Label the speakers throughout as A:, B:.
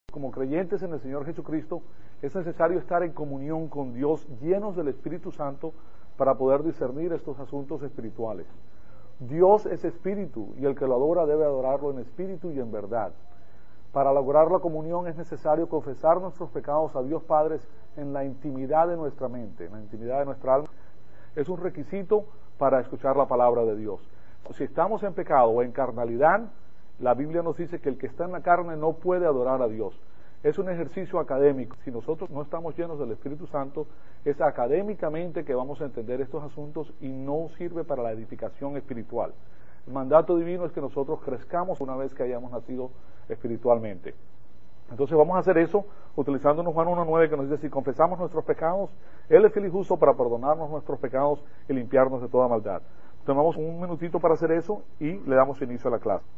A: Como creyentes en el Señor Jesucristo, es necesario estar en comunión con Dios, llenos del Espíritu Santo, para poder discernir estos asuntos espirituales. Dios es espíritu, y el que lo adora debe adorarlo en espíritu y en verdad. Para lograr la comunión es necesario confesar nuestros pecados a Dios Padre en la intimidad de nuestra mente, en la intimidad de nuestra alma. Es un requisito para escuchar la palabra de Dios. Si estamos en pecado o en carnalidad, la Biblia nos dice que el que está en la carne no puede adorar a Dios. Es un ejercicio académico. Si nosotros no estamos llenos del Espíritu Santo, es académicamente que vamos a entender estos asuntos y no sirve para la edificación espiritual. El mandato divino es que nosotros crezcamos una vez que hayamos nacido espiritualmente. Entonces vamos a hacer eso utilizando Juan 1:9, que nos dice: si confesamos nuestros pecados, Él es fiel y justo para perdonarnos nuestros pecados y limpiarnos de toda maldad. Tomamos un minutito para hacer eso y le damos inicio a la clase.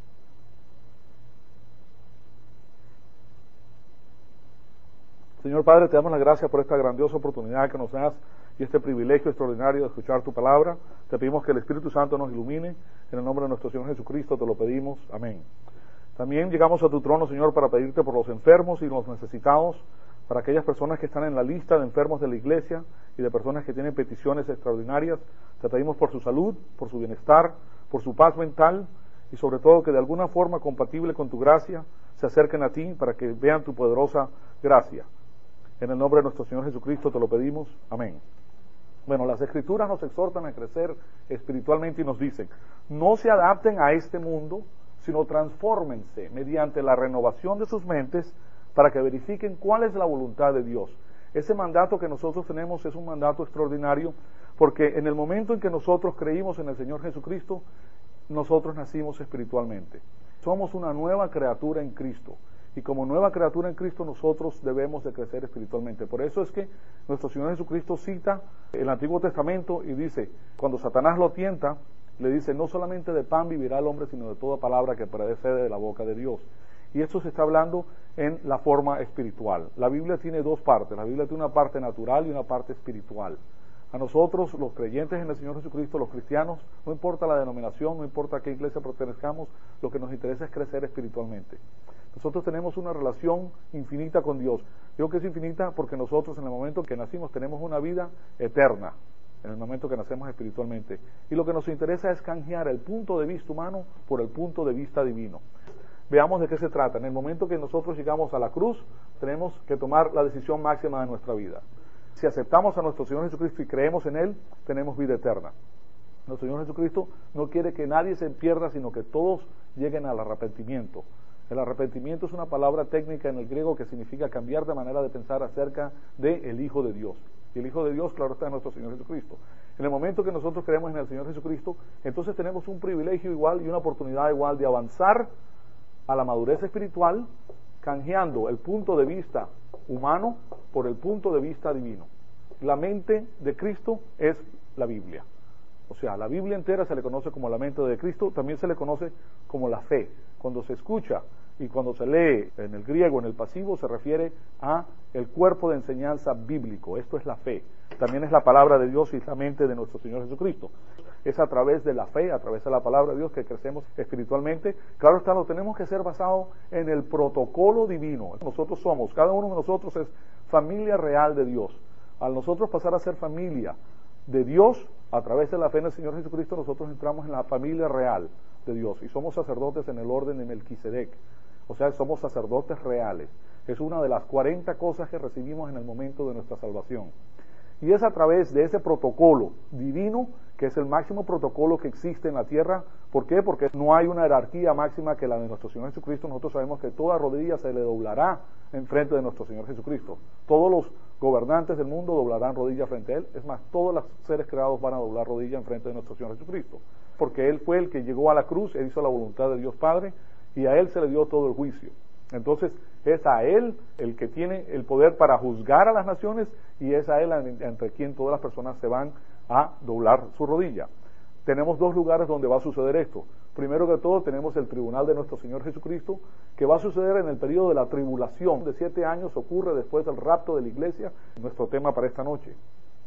A: Señor Padre, te damos las gracias por esta grandiosa oportunidad que nos das y este privilegio extraordinario de escuchar tu palabra. Te pedimos que el Espíritu Santo nos ilumine. En el nombre de nuestro Señor Jesucristo te lo pedimos. Amén. También llegamos a tu trono, Señor, para pedirte por los enfermos y los necesitados, para aquellas personas que están en la lista de enfermos de la iglesia y de personas que tienen peticiones extraordinarias. Te pedimos por su salud, por su bienestar, por su paz mental y sobre todo que de alguna forma compatible con tu gracia se acerquen a ti para que vean tu poderosa gracia. En el nombre de nuestro Señor Jesucristo te lo pedimos. Amén. Bueno, las Escrituras nos exhortan a crecer espiritualmente y nos dicen: no se adapten a este mundo, sino transfórmense mediante la renovación de sus mentes para que verifiquen cuál es la voluntad de Dios. Ese mandato que nosotros tenemos es un mandato extraordinario, porque en el momento en que nosotros creímos en el Señor Jesucristo, nosotros nacimos espiritualmente. Somos una nueva criatura en Cristo. Y como nueva criatura en Cristo nosotros debemos de crecer espiritualmente. Por eso es que nuestro Señor Jesucristo cita el Antiguo Testamento y dice, cuando Satanás lo tienta, le dice: no solamente de pan vivirá el hombre, sino de toda palabra que procede de la boca de Dios. Y esto se está hablando en la forma espiritual. La Biblia tiene dos partes. La Biblia tiene una parte natural y una parte espiritual. A nosotros, los creyentes en el Señor Jesucristo, los cristianos, no importa la denominación, no importa a qué iglesia pertenezcamos, lo que nos interesa es crecer espiritualmente. Nosotros tenemos una relación infinita con Dios. Digo que es infinita porque nosotros en el momento que nacimos tenemos una vida eterna, en el momento que nacemos espiritualmente. Y lo que nos interesa es canjear el punto de vista humano por el punto de vista divino. Veamos de qué se trata. En el momento que nosotros llegamos a la cruz, tenemos que tomar la decisión máxima de nuestra vida. Si aceptamos a nuestro Señor Jesucristo y creemos en Él, tenemos vida eterna. Nuestro Señor Jesucristo no quiere que nadie se pierda, sino que todos lleguen al arrepentimiento. El arrepentimiento es una palabra técnica en el griego que significa cambiar de manera de pensar acerca del Hijo de Dios. Y el Hijo de Dios, claro, está en nuestro Señor Jesucristo. En el momento que nosotros creemos en el Señor Jesucristo, entonces tenemos un privilegio igual y una oportunidad igual de avanzar a la madurez espiritual, canjeando el punto de vista humano por el punto de vista divino. La mente de Cristo es la Biblia. O sea, la Biblia entera se le conoce como la mente de Cristo, también se le conoce como la fe. Cuando se escucha y cuando se lee en el griego, en el pasivo, se refiere a el cuerpo de enseñanza bíblico. Esto es la fe. También es la palabra de Dios y la mente de nuestro Señor Jesucristo. Es a través de la fe, a través de la palabra de Dios que crecemos espiritualmente. Claro está, lo tenemos que ser basado en el protocolo divino. Nosotros somos, cada uno de nosotros es familia real de Dios. Al nosotros pasar a ser familia de Dios, a través de la fe en el Señor Jesucristo, nosotros entramos en la familia real de Dios y somos sacerdotes en el orden de Melquisedec. O sea, somos sacerdotes reales. Es una de las 40 cosas que recibimos en el momento de nuestra salvación. Y es a través de ese protocolo divino, que es el máximo protocolo que existe en la tierra. ¿Por qué? Porque no hay una jerarquía máxima que la de nuestro Señor Jesucristo. Nosotros sabemos que toda rodilla se le doblará en frente de nuestro Señor Jesucristo. Todos los gobernantes del mundo doblarán rodilla frente a Él. Es más, todos los seres creados van a doblar rodilla en frente de nuestro Señor Jesucristo. Porque Él fue el que llegó a la cruz, Él hizo la voluntad de Dios Padre, y a Él se le dio todo el juicio. Entonces es a Él el que tiene el poder para juzgar a las naciones, y es a Él entre quien todas las personas se van a doblar su rodilla. Tenemos dos lugares donde va a suceder esto. Primero que todo tenemos el tribunal de nuestro Señor Jesucristo, que va a suceder en el periodo de la tribulación de 7 años, ocurre después del rapto de la iglesia, nuestro tema para esta noche.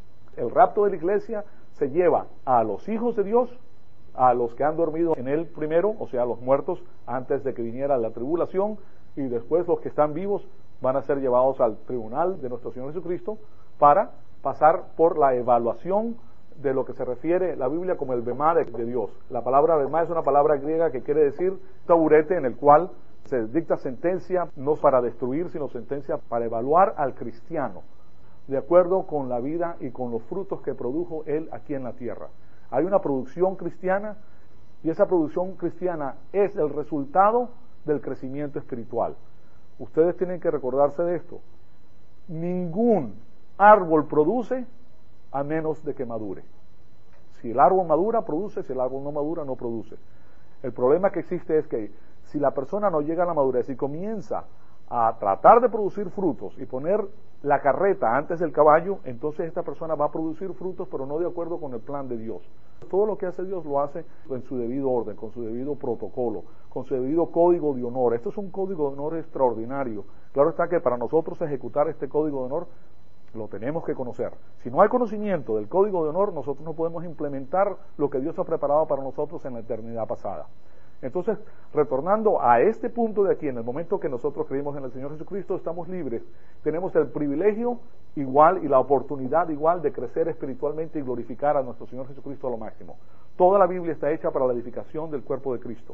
A: El rapto de la iglesia se lleva a los hijos de Dios, a los que han dormido en Él primero, o sea, a los muertos antes de que viniera la tribulación, y después los que están vivos van a ser llevados al tribunal de nuestro Señor Jesucristo para pasar por la evaluación de lo que se refiere la Biblia como el bemá de Dios. La palabra bemá es una palabra griega que quiere decir taburete en el cual se dicta sentencia no para destruir, sino sentencia para evaluar al cristiano de acuerdo con la vida y con los frutos que produjo él aquí en la tierra. Hay una producción cristiana y esa producción cristiana es el resultado del crecimiento espiritual. Ustedes tienen que recordarse de esto. Ningún árbol produce a menos de que madure. Si el árbol madura, produce; si el árbol no madura, no produce. El problema que existe es que si la persona no llega a la madurez y comienza a tratar de producir frutos y poner la carreta antes del caballo, entonces esta persona va a producir frutos, pero no de acuerdo con el plan de Dios. Todo lo que hace Dios lo hace en su debido orden, con su debido protocolo, con su debido código de honor. Esto es un código de honor extraordinario. Claro está que para nosotros ejecutar este código de honor lo tenemos que conocer. Si no hay conocimiento del código de honor, nosotros no podemos implementar lo que Dios ha preparado para nosotros en la eternidad pasada. Entonces, retornando a este punto de aquí, en el momento que nosotros creímos en el Señor Jesucristo, estamos libres, tenemos el privilegio igual y la oportunidad igual de crecer espiritualmente y glorificar a nuestro Señor Jesucristo a lo máximo. Toda la Biblia está hecha para la edificación del cuerpo de Cristo.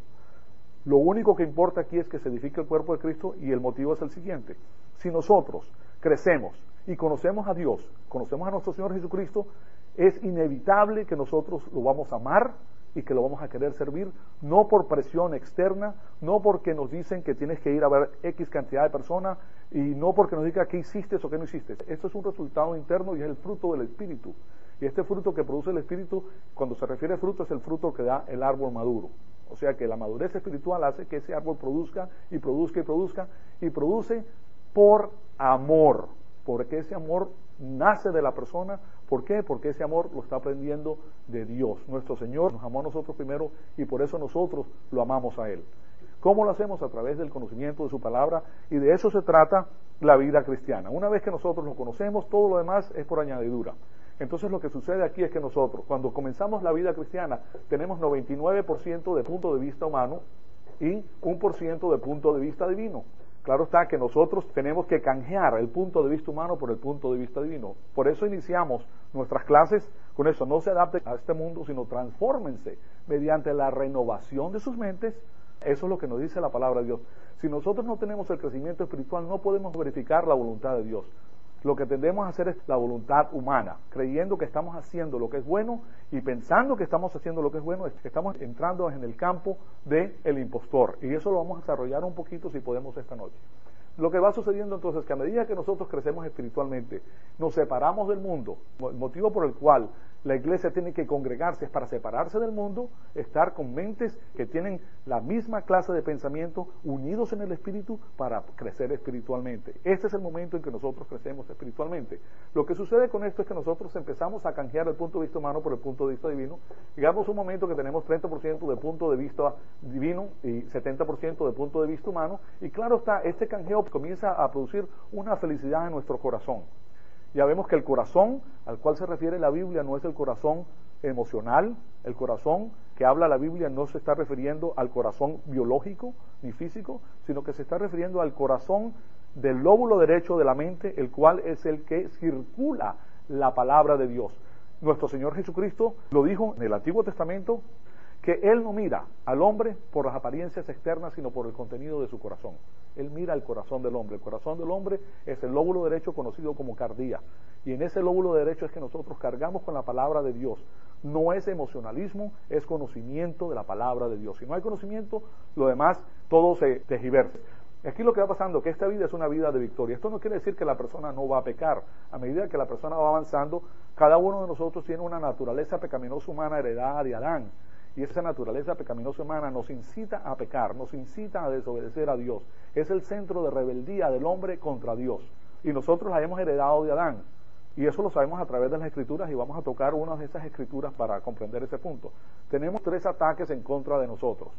A: Lo único que importa aquí es que se edifique el cuerpo de Cristo, y el motivo es el siguiente: si nosotros crecemos y conocemos a Dios, conocemos a nuestro Señor Jesucristo, es inevitable que nosotros lo vamos a amar y que lo vamos a querer servir, no por presión externa, no porque nos dicen que tienes que ir a ver X cantidad de personas, y no porque nos diga qué hiciste o qué no hiciste. Esto es un resultado interno y es el fruto del Espíritu. Y este fruto que produce el Espíritu, cuando se refiere a fruto, es el fruto que da el árbol maduro. O sea que la madurez espiritual hace que ese árbol produzca y produzca y produzca, y produce por amor, porque ese amor nace de la persona. ¿Por qué? Porque ese amor lo está aprendiendo de Dios. Nuestro Señor nos amó a nosotros primero y por eso nosotros lo amamos a Él. ¿Cómo lo hacemos? A través del conocimiento de su palabra, y de eso se trata la vida cristiana. Una vez que nosotros lo conocemos, todo lo demás es por añadidura. Entonces lo que sucede aquí es que nosotros, cuando comenzamos la vida cristiana, tenemos 99% de punto de vista humano y 1% de punto de vista divino. Claro está que nosotros tenemos que canjear el punto de vista humano por el punto de vista divino. Por eso iniciamos nuestras clases con eso: no se adapten a este mundo, sino transfórmense mediante la renovación de sus mentes. Eso es lo que nos dice la palabra de Dios. Si nosotros no tenemos el crecimiento espiritual, no podemos verificar la voluntad de Dios. Lo que tendemos a hacer es la voluntad humana, creyendo que estamos haciendo lo que es bueno y pensando que estamos haciendo lo que es bueno. Estamos entrando en el campo del impostor, y eso lo vamos a desarrollar un poquito si podemos esta noche. Lo que va sucediendo entonces es que a medida que nosotros crecemos espiritualmente, nos separamos del mundo. El motivo por el cual la iglesia tiene que congregarse es para separarse del mundo, estar con mentes que tienen la misma clase de pensamiento, unidos en el espíritu para crecer espiritualmente. Este es el momento en que nosotros crecemos espiritualmente. Lo que sucede con esto es que nosotros empezamos a canjear el punto de vista humano por el punto de vista divino. Llegamos a un momento que tenemos 30% de punto de vista divino y 70% de punto de vista humano, y claro está, este canjeo comienza a producir una felicidad en nuestro corazón. Ya vemos que el corazón al cual se refiere la Biblia no es el corazón emocional. El corazón que habla la Biblia no se está refiriendo al corazón biológico ni físico, sino que se está refiriendo al corazón del lóbulo derecho de la mente, el cual es el que circula la palabra de Dios. Nuestro Señor Jesucristo lo dijo en el Antiguo Testamento, que Él no mira al hombre por las apariencias externas, sino por el contenido de su corazón. Él mira el corazón del hombre. El corazón del hombre es el lóbulo derecho conocido como cardía, y en ese lóbulo derecho es que nosotros cargamos con la palabra de Dios. No es emocionalismo, es conocimiento de la palabra de Dios. Si no hay conocimiento, lo demás todo se tergiversa. Aquí lo que va pasando es que esta vida es una vida de victoria. Esto no quiere decir que la persona no va a pecar. A medida que la persona va avanzando, cada uno de nosotros tiene una naturaleza pecaminosa humana heredada de Adán. Y esa naturaleza pecaminosa humana nos incita a pecar, nos incita a desobedecer a Dios. Es el centro de rebeldía del hombre contra Dios. Y nosotros la hemos heredado de Adán. Y eso lo sabemos a través de las Escrituras, y vamos a tocar una de esas Escrituras para comprender ese punto. Tenemos 3 ataques en contra de nosotros.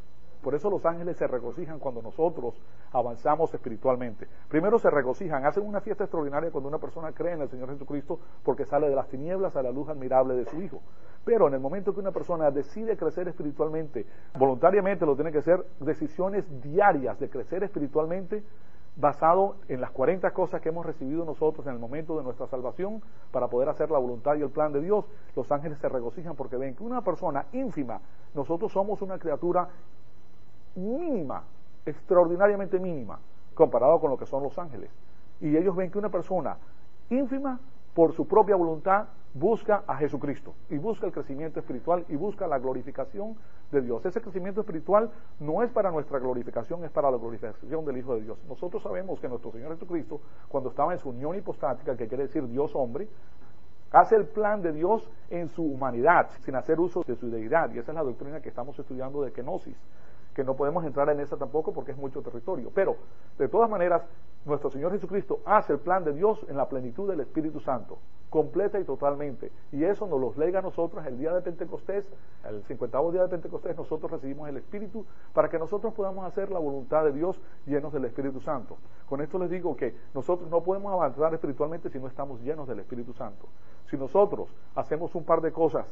A: Por eso los ángeles se regocijan cuando nosotros avanzamos espiritualmente. Primero se regocijan, hacen una fiesta extraordinaria cuando una persona cree en el Señor Jesucristo porque sale de las tinieblas a la luz admirable de su Hijo. Pero en el momento que una persona decide crecer espiritualmente, voluntariamente lo tiene que hacer, decisiones diarias de crecer espiritualmente, basado en las 40 cosas que hemos recibido nosotros en el momento de nuestra salvación para poder hacer la voluntad y el plan de Dios. Los ángeles se regocijan porque ven que una persona ínfima, nosotros somos una criatura mínima, extraordinariamente mínima, comparado con lo que son los ángeles. Y ellos ven que una persona ínfima, por su propia voluntad, busca a Jesucristo y busca el crecimiento espiritual y busca la glorificación de Dios. Ese crecimiento espiritual no es para nuestra glorificación, es para la glorificación del Hijo de Dios. Nosotros sabemos que nuestro Señor Jesucristo, cuando estaba en su unión hipostática, que quiere decir Dios hombre, hace el plan de Dios en su humanidad, sin hacer uso de su deidad, y esa es la doctrina que estamos estudiando de kenosis, que no podemos entrar en esa tampoco porque es mucho territorio, pero de todas maneras nuestro Señor Jesucristo hace el plan de Dios en la plenitud del Espíritu Santo, completa y totalmente, y eso nos los lega a nosotros el día de Pentecostés, el 50º día de Pentecostés. Nosotros recibimos el Espíritu para que nosotros podamos hacer la voluntad de Dios llenos del Espíritu Santo. Con esto les digo que nosotros no podemos avanzar espiritualmente si no estamos llenos del Espíritu Santo. Si nosotros hacemos un par de cosas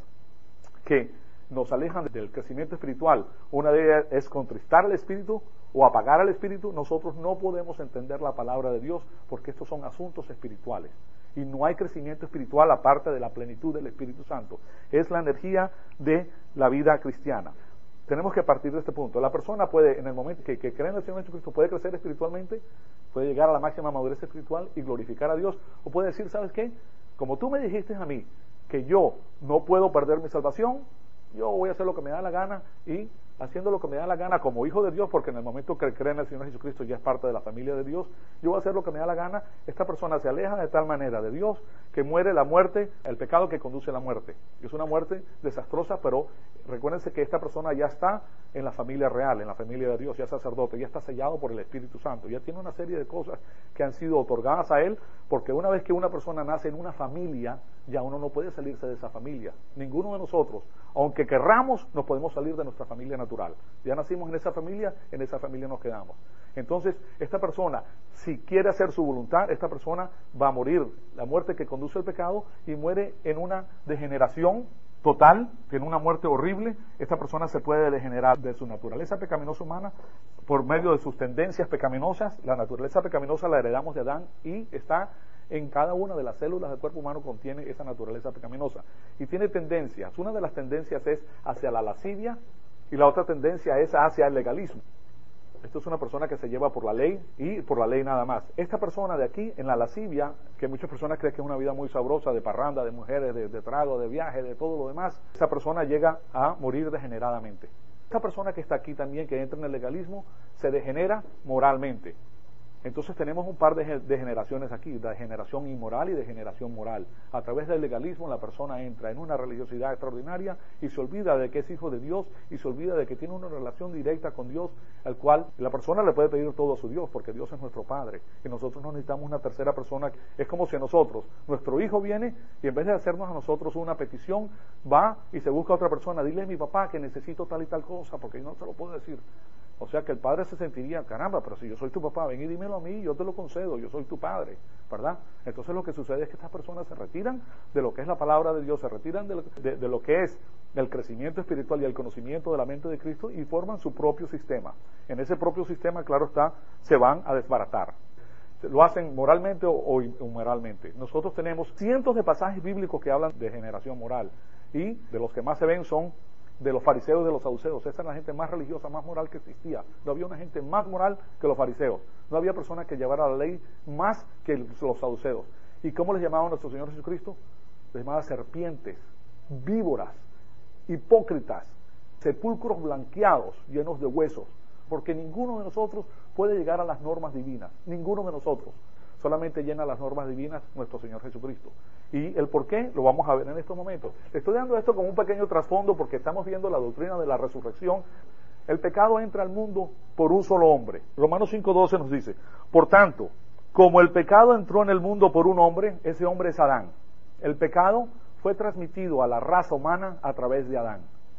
A: que nos alejan del crecimiento espiritual, una de ellas es contristar al Espíritu o apagar al Espíritu, nosotros no podemos entender la palabra de Dios porque estos son asuntos espirituales y no hay crecimiento espiritual aparte de la plenitud del Espíritu Santo. Es la energía de la vida cristiana. Tenemos que partir de este punto. La persona puede, en el momento que cree en el Señor Jesucristo, puede crecer espiritualmente, puede llegar a la máxima madurez espiritual y glorificar a Dios, o puede decir, ¿sabes qué? Como tú me dijiste a mí que yo no puedo perder mi salvación, yo voy a hacer lo que me da la gana, y haciendo lo que me da la gana como hijo de Dios, porque en el momento que cree en el Señor Jesucristo ya es parte de la familia de Dios, yo voy a hacer lo que me da la gana. Esta persona se aleja de tal manera de Dios que muere la muerte, el pecado que conduce a la muerte. Es una muerte desastrosa, pero recuérdense que esta persona ya está en la familia real, en la familia de Dios, ya es sacerdote, ya está sellado por el Espíritu Santo, ya tiene una serie de cosas que han sido otorgadas a él, porque una vez que una persona nace en una familia, ya uno no puede salirse de esa familia. Ninguno de nosotros, aunque querramos, no podemos salir de nuestra familia natural. Ya nacimos en esa familia nos quedamos. Entonces, esta persona, si quiere hacer su voluntad, esta persona va a morir la muerte que conduce al pecado y muere en una degeneración total, tiene una muerte horrible. Esta persona se puede degenerar de su naturaleza pecaminosa humana por medio de sus tendencias pecaminosas. La naturaleza pecaminosa la heredamos de Adán y está en cada una de las células del cuerpo humano, contiene esa naturaleza pecaminosa y tiene tendencias. Una de las tendencias es hacia la lascivia y la otra tendencia es hacia el legalismo. Esto es una persona que se lleva por la ley y por la ley nada más. Esta persona de aquí, en la lascivia, que muchas personas creen que es una vida muy sabrosa, de parranda, de mujeres, de trago, de viaje, de todo lo demás, esa persona llega a morir degeneradamente. Esta persona que está aquí también, que entra en el legalismo, se degenera moralmente. Entonces tenemos un par de degeneraciones aquí, degeneración inmoral y degeneración moral. A través del legalismo la persona entra en una religiosidad extraordinaria y se olvida de que es hijo de Dios y se olvida de que tiene una relación directa con Dios, al cual la persona le puede pedir todo a su Dios, porque Dios es nuestro Padre y nosotros no necesitamos una tercera persona. Es como si a nosotros, nuestro hijo viene y en vez de hacernos a nosotros una petición, va y se busca a otra persona, dile a mi papá que necesito tal y tal cosa, porque yo no se lo puedo decir. O sea que el padre se sentiría, caramba, pero si yo soy tu papá, ven y dímelo a mí, yo te lo concedo, yo soy tu padre, ¿verdad? Entonces lo que sucede es que estas personas se retiran de lo que es la palabra de Dios, se retiran de lo que es el crecimiento espiritual y el conocimiento de la mente de Cristo y forman su propio sistema. En ese propio sistema, claro está, se van a desbaratar. Lo hacen moralmente o inmoralmente. Nosotros tenemos cientos de pasajes bíblicos que hablan de generación moral y de los que más se ven son de los fariseos y de los saduceos. Esa era la gente más religiosa, más moral que existía. No había una gente más moral que los fariseos. No había persona que llevara la ley más que los saduceos. ¿Y cómo les llamaba nuestro Señor Jesucristo? Les llamaba serpientes, víboras, hipócritas, sepulcros blanqueados, llenos de huesos. Porque ninguno de nosotros puede llegar a las normas divinas. Ninguno de nosotros. Solamente llena las normas divinas nuestro Señor Jesucristo. Y el por qué lo vamos a ver en estos momentos. Estoy dando esto como un pequeño trasfondo porque estamos viendo la doctrina de la resurrección. El pecado entra al mundo por un solo hombre. Romanos 5:12 nos dice, por tanto, como el pecado entró en el mundo por un hombre, ese hombre es Adán. El pecado fue transmitido a la raza humana a través de Adán.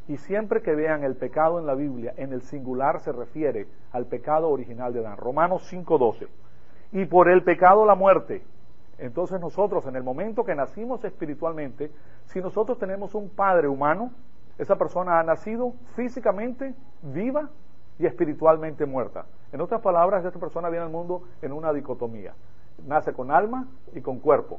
A: Y siempre que vean el pecado en la Biblia, en el singular se refiere al pecado original de Adán. Romanos 5:12. Y por el pecado la muerte. Entonces nosotros, en el momento que nacimos espiritualmente, si nosotros tenemos un padre humano, esa persona ha nacido físicamente viva y espiritualmente muerta. En otras palabras, esta persona viene al mundo en una dicotomía. Nace con alma y con cuerpo,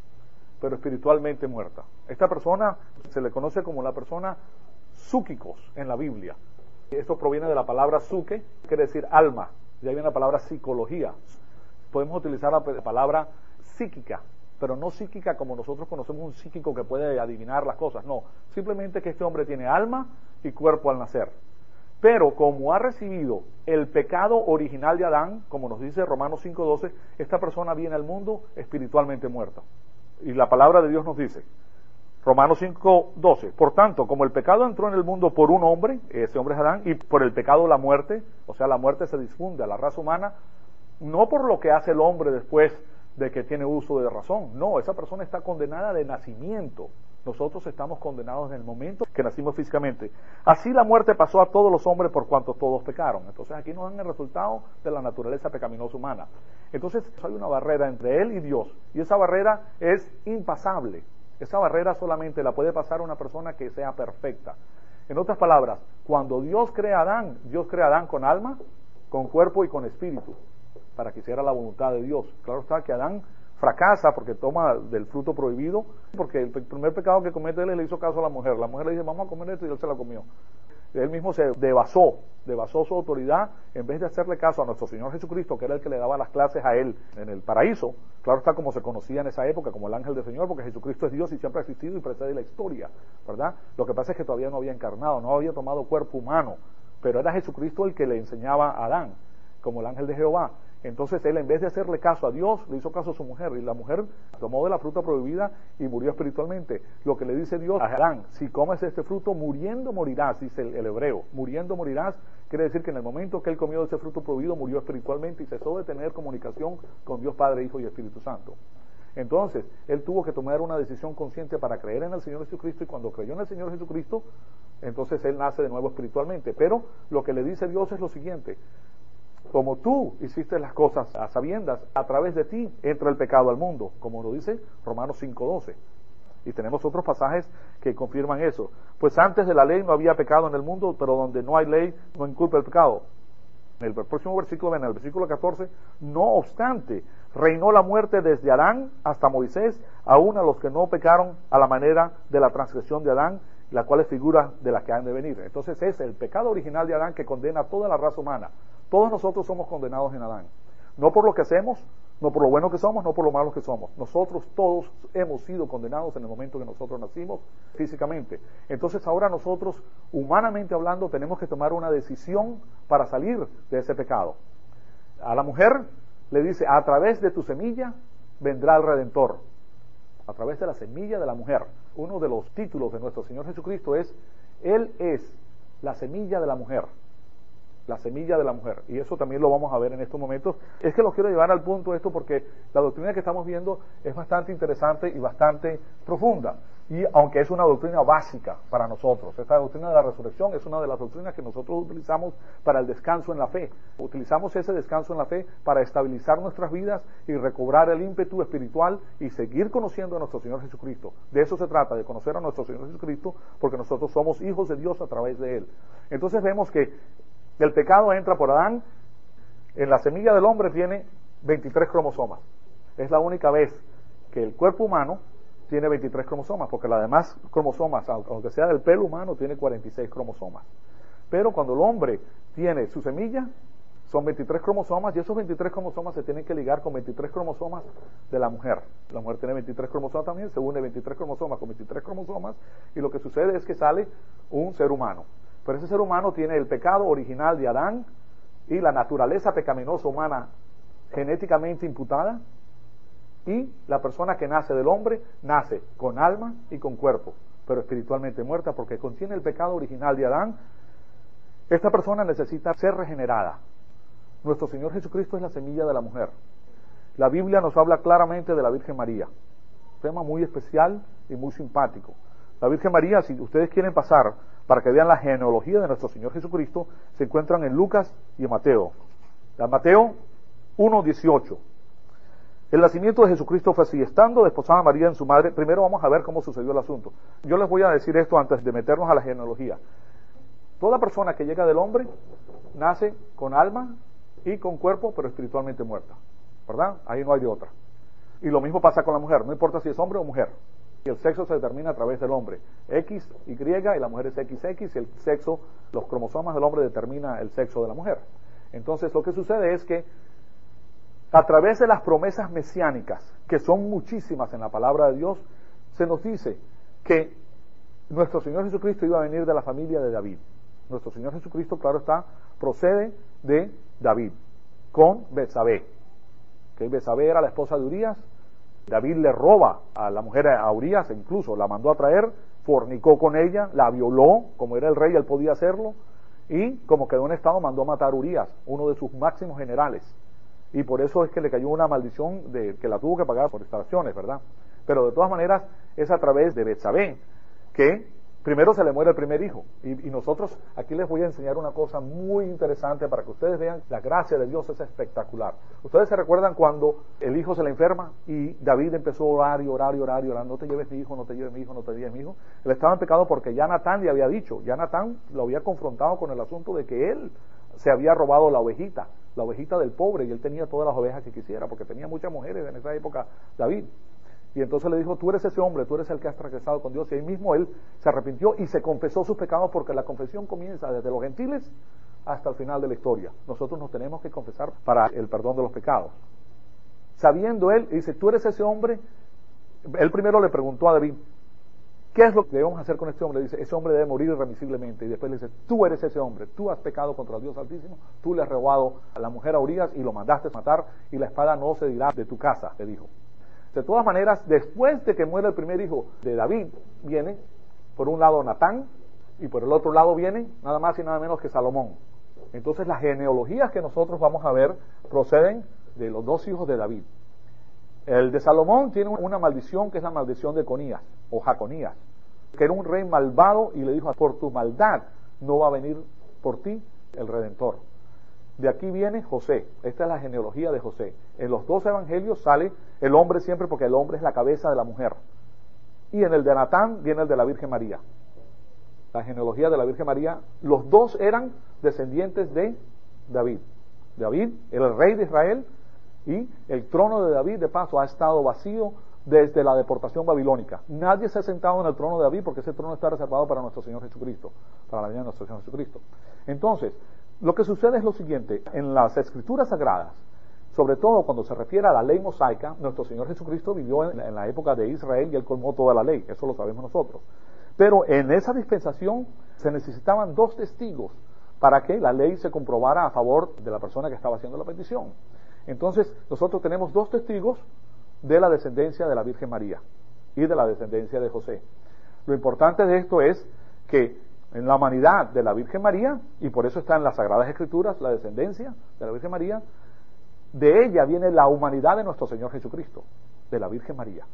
A: pero espiritualmente muerta. Esta persona se le conoce como la persona psúquicos en la Biblia. Esto proviene de la palabra psuque, quiere decir alma. De ahí viene la palabra psicología. Podemos utilizar la palabra psíquica, pero no psíquica como nosotros conocemos un psíquico que puede adivinar las cosas. No, simplemente que este hombre tiene alma y cuerpo al nacer. Pero como ha recibido el pecado original de Adán, como nos dice Romanos 5:12, esta persona viene al mundo espiritualmente muerta. Y la palabra de Dios nos dice, Romanos 5:12, por tanto, como el pecado entró en el mundo por un hombre, ese hombre es Adán, y por el pecado la muerte, o sea, la muerte se difunde a la raza humana, no por lo que hace el hombre después de que tiene uso de razón, no, esa persona está condenada de nacimiento. Nosotros estamos condenados en el momento que nacimos físicamente. Así la muerte pasó a todos los hombres por cuanto todos pecaron. Entonces aquí nos dan el resultado de la naturaleza pecaminosa humana. Entonces hay una barrera entre él y Dios, y esa barrera es impasable. Esa barrera solamente la puede pasar una persona que sea perfecta. En otras palabras, cuando Dios crea a Adán con alma, con cuerpo y con espíritu, para que hiciera la voluntad de Dios. Claro está que Adán fracasa porque toma del fruto prohibido, porque el primer pecado que comete él le hizo caso a la mujer. La mujer le dice, vamos a comer esto, y él se la comió. Él mismo se devasó su autoridad, en vez de hacerle caso a nuestro Señor Jesucristo, que era el que le daba las clases a él en el paraíso. Claro está, como se conocía en esa época, como el ángel del Señor, porque Jesucristo es Dios y siempre ha existido y precede la historia, ¿verdad? Lo que pasa es que todavía no había encarnado, no había tomado cuerpo humano, pero era Jesucristo el que le enseñaba a Adán, como el ángel de Jehová. Entonces él, en vez de hacerle caso a Dios, le hizo caso a su mujer, y la mujer tomó de la fruta prohibida y murió espiritualmente. Lo que le dice Dios a Adán, si comes este fruto, muriendo morirás, dice el hebreo. Muriendo morirás quiere decir que en el momento que él comió de ese fruto prohibido, murió espiritualmente y cesó de tener comunicación con Dios Padre, Hijo y Espíritu Santo. Entonces, él tuvo que tomar una decisión consciente para creer en el Señor Jesucristo, y cuando creyó en el Señor Jesucristo, entonces él nace de nuevo espiritualmente. Pero lo que le dice Dios es lo siguiente: como tú hiciste las cosas a sabiendas, a través de ti entra el pecado al mundo, como lo dice Romanos 5:12. Y tenemos otros pasajes que confirman eso. Pues antes de la ley no había pecado en el mundo, pero donde no hay ley no inculpa el pecado. En el próximo versículo, en el versículo 14, no obstante, reinó la muerte desde Adán hasta Moisés, aún a los que no pecaron a la manera de la transgresión de Adán, la cual es figura de las que han de venir. Entonces es el pecado original de Adán que condena a toda la raza humana. Todos nosotros somos condenados en Adán. No por lo que hacemos, no por lo bueno que somos, no por lo malo que somos. Nosotros todos hemos sido condenados en el momento que nosotros nacimos físicamente. Entonces ahora nosotros, humanamente hablando, tenemos que tomar una decisión para salir de ese pecado. A la mujer le dice, a través de tu semilla vendrá el Redentor. A través de la semilla de la mujer. Uno de los títulos de nuestro Señor Jesucristo es, Él es la semilla de la mujer. La semilla de la mujer, y eso también lo vamos a ver en estos momentos. Es que lo quiero llevar al punto esto porque la doctrina que estamos viendo es bastante interesante y bastante profunda, y aunque es una doctrina básica para nosotros, esta doctrina de la resurrección es una de las doctrinas que nosotros utilizamos para el descanso en la fe. Utilizamos ese descanso en la fe para estabilizar nuestras vidas y recobrar el ímpetu espiritual y seguir conociendo a nuestro Señor Jesucristo. De eso se trata, de conocer a nuestro Señor Jesucristo, porque nosotros somos hijos de Dios a través de Él. Entonces vemos que el pecado entra por Adán. En la semilla del hombre tiene 23 cromosomas. Es la única vez que el cuerpo humano tiene 23 cromosomas, porque las demás cromosomas, aunque sea del pelo humano, tiene 46 cromosomas. Pero cuando el hombre tiene su semilla, son 23 cromosomas, y esos 23 cromosomas se tienen que ligar con 23 cromosomas de la mujer. La mujer tiene 23 cromosomas también, se une 23 cromosomas con 23 cromosomas, y lo que sucede es que sale un ser humano. Pero ese ser humano tiene el pecado original de Adán y la naturaleza pecaminosa humana genéticamente imputada, y la persona que nace del hombre nace con alma y con cuerpo, pero espiritualmente muerta porque contiene el pecado original de Adán. Esta persona necesita ser regenerada. Nuestro Señor Jesucristo es la semilla de la mujer. La Biblia nos habla claramente de la Virgen María, tema muy especial y muy simpático. La Virgen María, si ustedes quieren pasar para que vean la genealogía de nuestro Señor Jesucristo, se encuentran en Lucas y en Mateo. En Mateo 1:18. El nacimiento de Jesucristo fue así: estando desposada María en su madre. Primero vamos a ver cómo sucedió el asunto. Yo les voy a decir esto antes de meternos a la genealogía. Toda persona que llega del hombre nace con alma y con cuerpo, pero espiritualmente muerta, ¿verdad? Ahí no hay de otra. Y lo mismo pasa con la mujer, no importa si es hombre o mujer. Y el sexo se determina a través del hombre. X, Y, y la mujer es XX, y el sexo, los cromosomas del hombre determina el sexo de la mujer. Entonces lo que sucede es que a través de las promesas mesiánicas, que son muchísimas en la palabra de Dios, se nos dice que nuestro Señor Jesucristo iba a venir de la familia de David. Nuestro Señor Jesucristo, claro está, procede de David, con Betsabé. Que Betsabé era la esposa de Urías. David le roba a la mujer a Urías, e incluso la mandó a traer, fornicó con ella, la violó, como era el rey, él podía hacerlo, y como quedó en estado, mandó a matar a Urías, uno de sus máximos generales. Y por eso es que le cayó una maldición de que la tuvo que pagar por instalaciones, ¿verdad? Pero de todas maneras es a través de Betsabé que primero se le muere el primer hijo. Y nosotros aquí les voy a enseñar una cosa muy interesante para que ustedes vean la gracia de Dios es espectacular. Ustedes se recuerdan cuando el hijo se le enferma y David empezó a orar y orar y orar y orar: no te lleves mi hijo, no te lleves mi hijo, no te lleves mi hijo. Él estaba en pecado porque ya Natán le había dicho, ya Natán lo había confrontado con el asunto de que él se había robado la ovejita del pobre, y él tenía todas las ovejas que quisiera, porque tenía muchas mujeres en esa época David. Y entonces le dijo: tú eres ese hombre, tú eres el que has fracasado con Dios. Y ahí mismo él se arrepintió y se confesó sus pecados, porque la confesión comienza desde los gentiles hasta el final de la historia. Nosotros nos tenemos que confesar para el perdón de los pecados. Sabiendo él, dice: tú eres ese hombre. Él primero le preguntó a David: ¿qué es lo que debemos hacer con este hombre? Dice: ese hombre debe morir irremisiblemente. Y después le dice: tú eres ese hombre, tú has pecado contra el Dios Altísimo, tú le has robado a la mujer a Urías y lo mandaste matar, y la espada no se dirá de tu casa, le dijo. De todas maneras, después de que muere el primer hijo de David, viene por un lado Natán, y por el otro lado viene nada más y nada menos que Salomón. Entonces las genealogías que nosotros vamos a ver proceden de los dos hijos de David. El de Salomón tiene una maldición, que es la maldición de Conías o Jaconías, que era un rey malvado, y le dijo: por tu maldad no va a venir por ti el Redentor. De aquí viene José. Esta es la genealogía de José. En los dos evangelios sale el hombre siempre, porque el hombre es la cabeza de la mujer. Y en el de Natán viene el de la Virgen María. La genealogía de la Virgen María, los dos eran descendientes de David. David era el rey de Israel, y el trono de David, de paso, ha estado vacío desde la deportación babilónica. Nadie se ha sentado en el trono de David, porque ese trono está reservado para nuestro Señor Jesucristo, para la venida de nuestro Señor Jesucristo. Entonces, lo que sucede es lo siguiente: en las Escrituras Sagradas, sobre todo cuando se refiere a la ley mosaica, nuestro Señor Jesucristo vivió en la época de Israel, y él colmó toda la ley, eso lo sabemos nosotros. Pero en esa dispensación se necesitaban dos testigos para que la ley se comprobara a favor de la persona que estaba haciendo la petición. Entonces nosotros tenemos dos testigos de la descendencia de la Virgen María y de la descendencia de José. Lo importante de esto es que en la humanidad de la Virgen María, y por eso está en las Sagradas Escrituras la descendencia de la Virgen María, de ella viene la humanidad de nuestro Señor Jesucristo, de la Virgen María.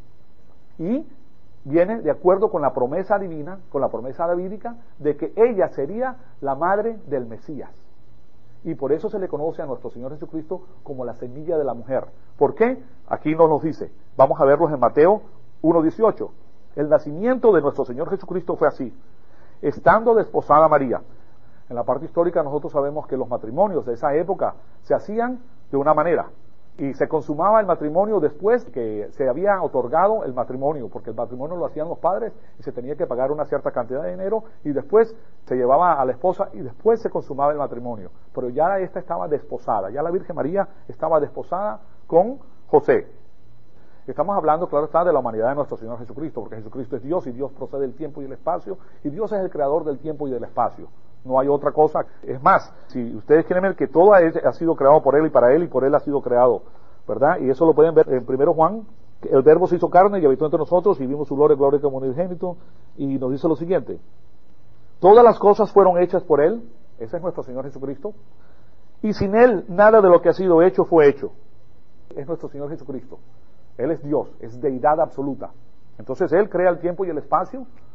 A: Y viene de acuerdo con la promesa divina, con la promesa davídica, de que ella sería la madre del Mesías. Y por eso se le conoce a nuestro Señor Jesucristo como la semilla de la mujer. ¿Por qué? Aquí nos dice. Vamos a verlos en Mateo 1:18. El nacimiento de nuestro Señor Jesucristo fue así: estando desposada María. En la parte histórica nosotros sabemos que los matrimonios de esa época se hacían de una manera, y se consumaba el matrimonio después que se había otorgado el matrimonio, porque el matrimonio lo hacían los padres y se tenía que pagar una cierta cantidad de dinero, y después se llevaba a la esposa y después se consumaba el matrimonio. Pero ya esta estaba desposada, ya la Virgen María estaba desposada con José. Estamos hablando, claro está, de la humanidad de nuestro Señor Jesucristo, porque Jesucristo es Dios, y Dios procede del tiempo y el espacio, y Dios es el creador del tiempo y del espacio. No hay otra cosa. Es más, si ustedes quieren ver que todo ha sido creado por Él y para Él, y por Él ha sido creado, ¿verdad? Y eso lo pueden ver en 1 Juan, que el Verbo se hizo carne y habitó entre nosotros, y vimos su gloria como unigénito, y nos dice lo siguiente: todas las cosas fueron hechas por Él, ese es nuestro Señor Jesucristo, y sin Él nada de lo que ha sido hecho fue hecho. Es nuestro Señor Jesucristo. Él es Dios, es deidad absoluta. Entonces Él crea el tiempo y el espacio,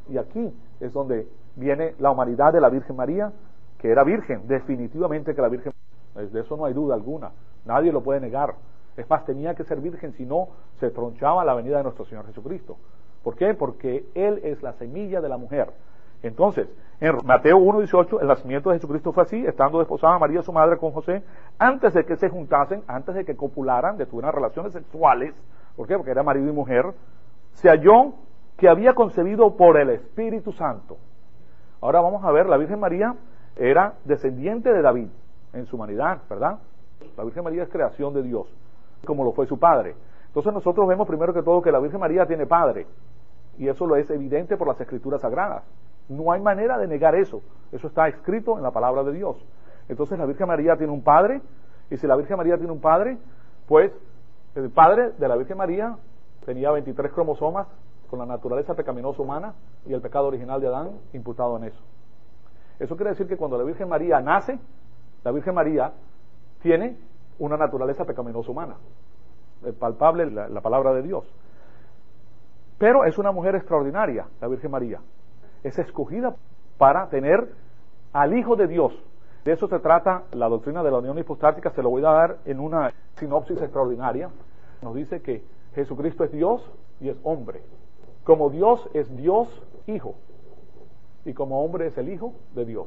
A: Y aquí es donde viene la humanidad de la Virgen María, que era virgen, definitivamente que la Virgen, de eso no hay duda alguna, nadie lo puede negar. Es más, tenía que ser virgen, si no, se tronchaba la venida de nuestro Señor Jesucristo. ¿Por qué? Porque Él es la semilla de la mujer. Entonces, en Mateo 1:18, el nacimiento de Jesucristo fue así, estando desposada María su madre con José, antes de que se juntasen, antes de que copularan, de tuvieran relaciones sexuales. ¿Por qué? Porque era marido y mujer. Se halló que había concebido por el Espíritu Santo. Ahora vamos a ver, la Virgen María era descendiente de David en su humanidad, ¿verdad? La Virgen María es creación de Dios, como lo fue su padre. Entonces nosotros vemos primero que todo que la Virgen María tiene padre, y eso lo es evidente por las Escrituras Sagradas. No hay manera de negar eso, eso está escrito en la palabra de Dios. Entonces la Virgen María tiene un padre, y si la Virgen María tiene un padre, pues el padre de la Virgen María tenía 23 cromosomas con la naturaleza pecaminosa humana y el pecado original de Adán imputado en eso. Eso quiere decir que cuando la Virgen María nace, la Virgen María tiene una naturaleza pecaminosa humana, palpable la palabra de Dios. Pero es una mujer extraordinaria, la Virgen María. Es escogida para tener al Hijo de Dios. De eso se trata la doctrina de la unión hipostática, se lo voy a dar en una sinopsis extraordinaria. Nos dice que Jesucristo es Dios y es hombre. Como Dios es Dios Hijo, y como hombre es el Hijo de Dios.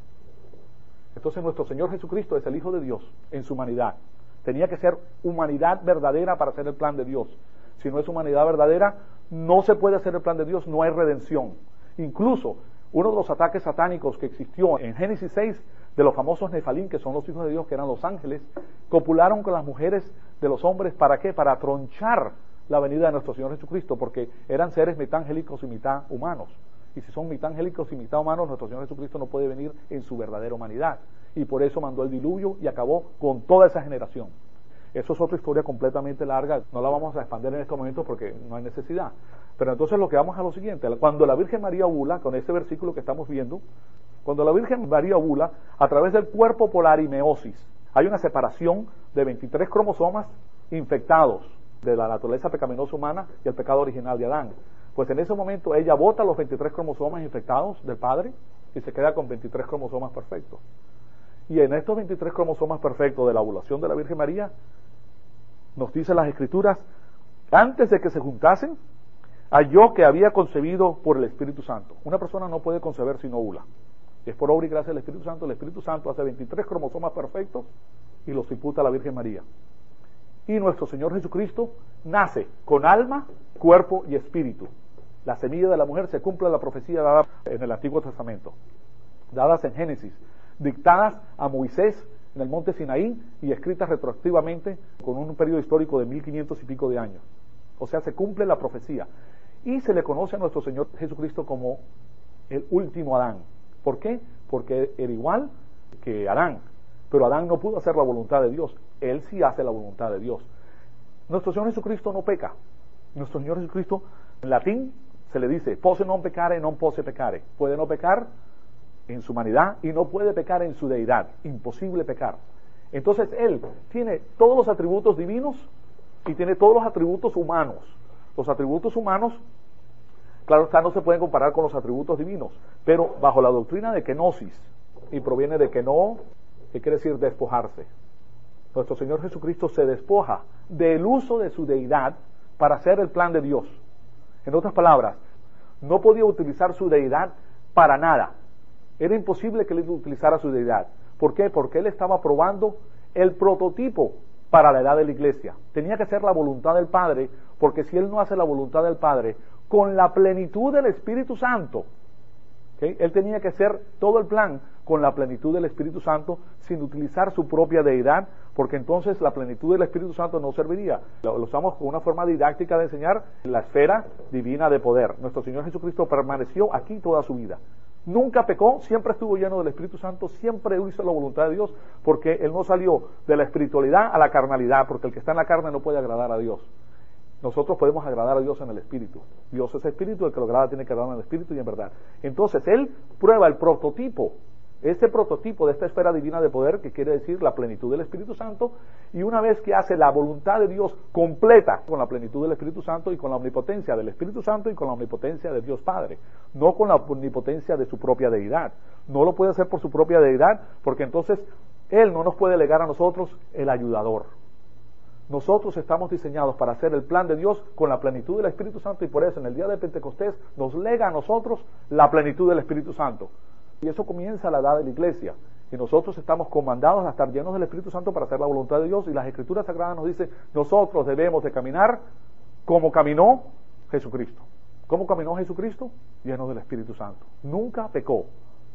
A: Entonces nuestro Señor Jesucristo es el Hijo de Dios en su humanidad. Tenía que ser humanidad verdadera para hacer el plan de Dios. Si no es humanidad verdadera, no se puede hacer el plan de Dios, no hay redención. Incluso uno de los ataques satánicos que existió en Génesis 6 de los famosos Nefalim, que son los hijos de Dios, que eran los ángeles, copularon con las mujeres de los hombres. ¿Para qué? Para tronchar la venida de nuestro Señor Jesucristo, porque eran seres mitad angélicos y mitad humanos. Y si son mitad angélicos y mitad humanos, nuestro Señor Jesucristo no puede venir en su verdadera humanidad. Y por eso mandó el diluvio y acabó con toda esa generación. Eso es otra historia completamente larga, no la vamos a expandir en estos momentos porque no hay necesidad. Pero entonces lo que vamos a lo siguiente, cuando la Virgen María ovula, con este versículo que estamos viendo, cuando la Virgen María ovula, a través del cuerpo polar y meiosis, hay una separación de 23 cromosomas infectados de la naturaleza pecaminosa humana y el pecado original de Adán. Pues en ese momento ella bota los 23 cromosomas infectados del padre y se queda con 23 cromosomas perfectos. Y en estos 23 cromosomas perfectos de la ovulación de la Virgen María, nos dicen las Escrituras, antes de que se juntasen, halló que había concebido por el Espíritu Santo. Una persona no puede conceber si no ovula. Es por obra y gracia del Espíritu Santo. El Espíritu Santo hace 23 cromosomas perfectos y los imputa a la Virgen María. Y nuestro Señor Jesucristo nace con alma, cuerpo y espíritu. La semilla de la mujer se cumple la profecía dada en el Antiguo Testamento, dadas en Génesis, dictadas a Moisés en el monte Sinaí y escritas retroactivamente con un periodo histórico de 1500 y pico de años. O sea, se cumple la profecía. Y se le conoce a nuestro Señor Jesucristo como el último Adán. ¿Por qué? Porque era igual que Adán. Pero Adán no pudo hacer la voluntad de Dios. Él sí hace la voluntad de Dios. Nuestro Señor Jesucristo no peca. Nuestro Señor Jesucristo, en latín, se le dice, posse non peccare, non posse peccare. Puede no pecar en su humanidad y no puede pecar en su deidad. Imposible pecar. Entonces Él tiene todos los atributos divinos y tiene todos los atributos humanos. Los atributos humanos, claro está, no se pueden comparar con los atributos divinos, pero bajo la doctrina de kenosis, y proviene de keno, que quiere decir despojarse. Nuestro Señor Jesucristo se despoja del uso de su deidad para hacer el plan de Dios. En otras palabras, no podía utilizar su deidad para nada. Era imposible que Él utilizara su deidad. ¿Por qué? Porque Él estaba probando el prototipo para la edad de la iglesia. Tenía que ser la voluntad del Padre, porque si Él no hace la voluntad del Padre con la plenitud del Espíritu Santo, ¿okay? Él tenía que hacer todo el plan con la plenitud del Espíritu Santo sin utilizar su propia deidad, porque entonces la plenitud del Espíritu Santo no serviría. Lo usamos como una forma didáctica de enseñar la esfera divina de poder. Nuestro Señor Jesucristo permaneció aquí toda su vida. Nunca pecó, siempre estuvo lleno del Espíritu Santo, siempre hizo la voluntad de Dios, porque Él no salió de la espiritualidad a la carnalidad, porque el que está en la carne no puede agradar a Dios. Nosotros podemos agradar a Dios en el Espíritu. Dios es Espíritu, el que lo agrada tiene que agradar en el Espíritu y en verdad. Entonces Él prueba el prototipo ese prototipo de esta esfera divina de poder, que quiere decir la plenitud del Espíritu Santo, y una vez que hace la voluntad de Dios completa con la plenitud del Espíritu Santo y con la omnipotencia del Espíritu Santo y con la omnipotencia de Dios Padre, no con la omnipotencia de su propia deidad. No lo puede hacer por su propia deidad, porque entonces Él no nos puede legar a nosotros el ayudador. Nosotros estamos diseñados para hacer el plan de Dios con la plenitud del Espíritu Santo, y por eso en el día de Pentecostés nos lega a nosotros la plenitud del Espíritu Santo. Y eso comienza a la edad de la iglesia, y nosotros estamos comandados a estar llenos del Espíritu Santo para hacer la voluntad de Dios, y las Escrituras Sagradas nos dicen, nosotros debemos de caminar como caminó Jesucristo. ¿Cómo caminó Jesucristo? Lleno del Espíritu Santo. Nunca pecó,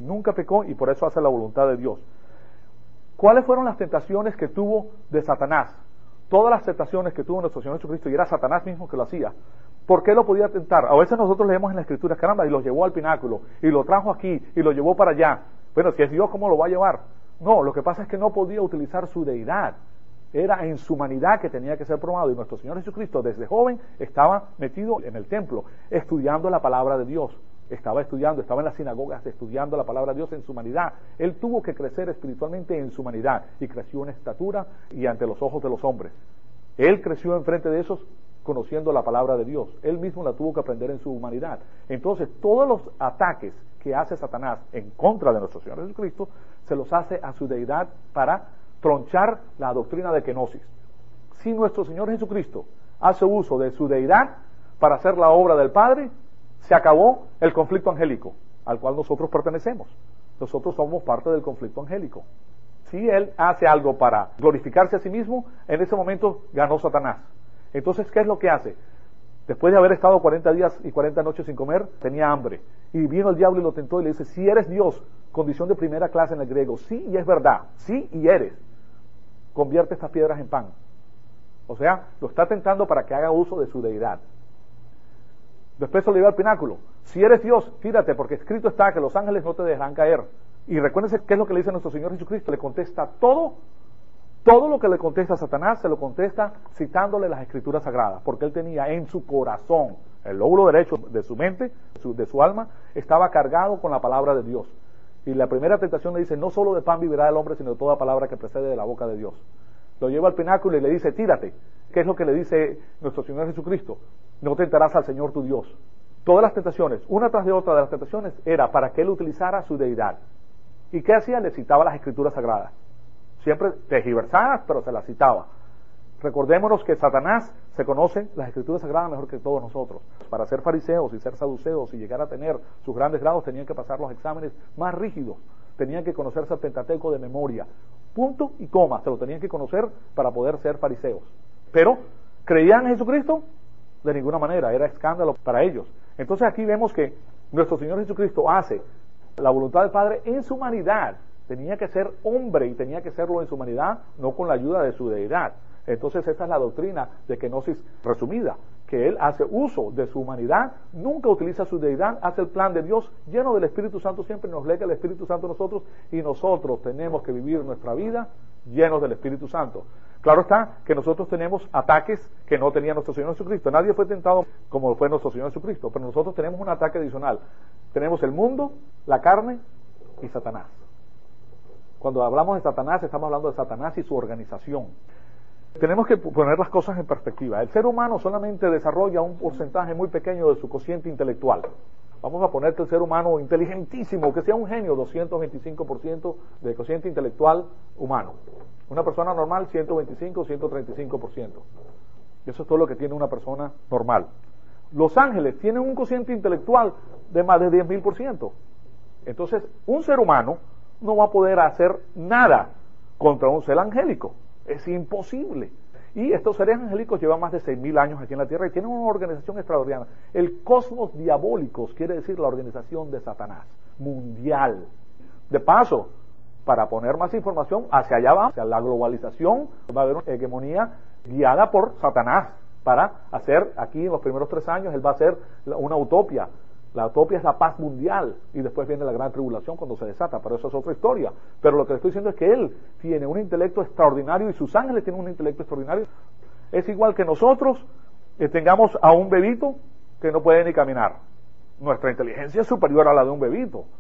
A: y por eso hace la voluntad de Dios. ¿Cuáles fueron las tentaciones que tuvo de Satanás? Todas las tentaciones que tuvo nuestro Señor Jesucristo, y era Satanás mismo que lo hacía. ¿Por qué lo podía tentar? A veces nosotros leemos en la Escritura, caramba, y lo llevó al pináculo, y lo trajo aquí, y lo llevó para allá. Bueno, si es Dios, ¿cómo lo va a llevar? No, lo que pasa es que no podía utilizar su deidad. Era en su humanidad que tenía que ser probado, y nuestro Señor Jesucristo desde joven estaba metido en el templo, estudiando la palabra de Dios. Estaba en las sinagogas estudiando la palabra de Dios en su humanidad. Él tuvo que crecer espiritualmente en su humanidad, y creció en estatura y ante los ojos de los hombres. Él creció enfrente de esos conociendo la palabra de Dios. Él mismo la tuvo que aprender en su humanidad. Entonces, todos los ataques que hace Satanás en contra de nuestro Señor Jesucristo, se los hace a su deidad para tronchar la doctrina de kenosis. Si nuestro Señor Jesucristo hace uso de su deidad para hacer la obra del Padre, se acabó el conflicto angélico al cual nosotros pertenecemos. Nosotros somos parte del conflicto angélico. Si Él hace algo para glorificarse a sí mismo, en ese momento ganó Satanás. Entonces, ¿qué es lo que hace? Después de haber estado 40 días y 40 noches sin comer, tenía hambre. Y vino el diablo y lo tentó y le dice, si eres Dios, condición de primera clase en el griego, sí y es verdad, sí y eres, convierte estas piedras en pan. O sea, lo está tentando para que haga uso de su deidad. Después se lo lleva al pináculo. Si eres Dios, tírate, porque escrito está que los ángeles no te dejarán caer. Y recuérdense qué es lo que le dice nuestro Señor Jesucristo. Le contesta todo lo que le contesta a Satanás, se lo contesta citándole las Escrituras Sagradas, porque él tenía en su corazón, el lóbulo derecho de su mente, de su alma, estaba cargado con la palabra de Dios. Y la primera tentación le dice, no solo de pan vivirá el hombre, sino de toda palabra que procede de la boca de Dios. Lo lleva al pináculo y le dice, tírate. ¿Qué es lo que le dice nuestro Señor Jesucristo? No tentarás al Señor tu Dios. Todas las tentaciones, una tras de otra de las tentaciones, era para que él utilizara su deidad. ¿Y qué hacía? Le citaba las Escrituras Sagradas. Siempre tergiversadas, pero se las citaba. Recordémonos que Satanás se conoce las Escrituras Sagradas mejor que todos nosotros. Para ser fariseos y ser saduceos y llegar a tener sus grandes grados, tenían que pasar los exámenes más rígidos. Tenían que conocerse el Pentateuco de memoria. Punto y coma, se lo tenían que conocer para poder ser fariseos. Pero, ¿creían en Jesucristo? De ninguna manera, era escándalo para ellos. Entonces aquí vemos que nuestro Señor Jesucristo hace la voluntad del Padre en su humanidad. Tenía que ser hombre y tenía que serlo en su humanidad, no con la ayuda de su deidad. Entonces esa es la doctrina de kenosis resumida, que Él hace uso de su humanidad, nunca utiliza su deidad, hace el plan de Dios lleno del Espíritu Santo, siempre nos lega el Espíritu Santo a nosotros, y nosotros tenemos que vivir nuestra vida llenos del Espíritu Santo. Claro está que nosotros tenemos ataques que no tenía nuestro Señor Jesucristo. Nadie fue tentado como fue nuestro Señor Jesucristo, pero nosotros tenemos un ataque adicional. Tenemos el mundo, la carne y Satanás. Cuando hablamos de Satanás, estamos hablando de Satanás y su organización. Tenemos que poner las cosas en perspectiva. El ser humano solamente desarrolla un porcentaje muy pequeño de su cociente intelectual. Vamos a poner que el ser humano inteligentísimo, que sea un genio, 225% de cociente intelectual humano. Una persona normal, 125, 135%. Eso es todo lo que tiene una persona normal. Los ángeles tienen un cociente intelectual de más de 10,000%. Entonces, un ser humano no va a poder hacer nada contra un ser angélico. Es imposible. Y estos seres angélicos llevan más de 6,000 años aquí en la tierra y tienen una organización extraordinaria. El cosmos diabólicos quiere decir la organización de Satanás, mundial. De paso, para poner más información, hacia allá va, hacia la globalización, va a haber una hegemonía guiada por Satanás para hacer, aquí en los primeros 3 años, él va a hacer una utopía. La utopía es la paz mundial y después viene la gran tribulación cuando se desata, pero eso es otra historia. Pero lo que le estoy diciendo es que él tiene un intelecto extraordinario y sus ángeles tienen un intelecto extraordinario. Es igual que nosotros tengamos a un bebito que no puede ni caminar. Nuestra inteligencia es superior a la de un bebito.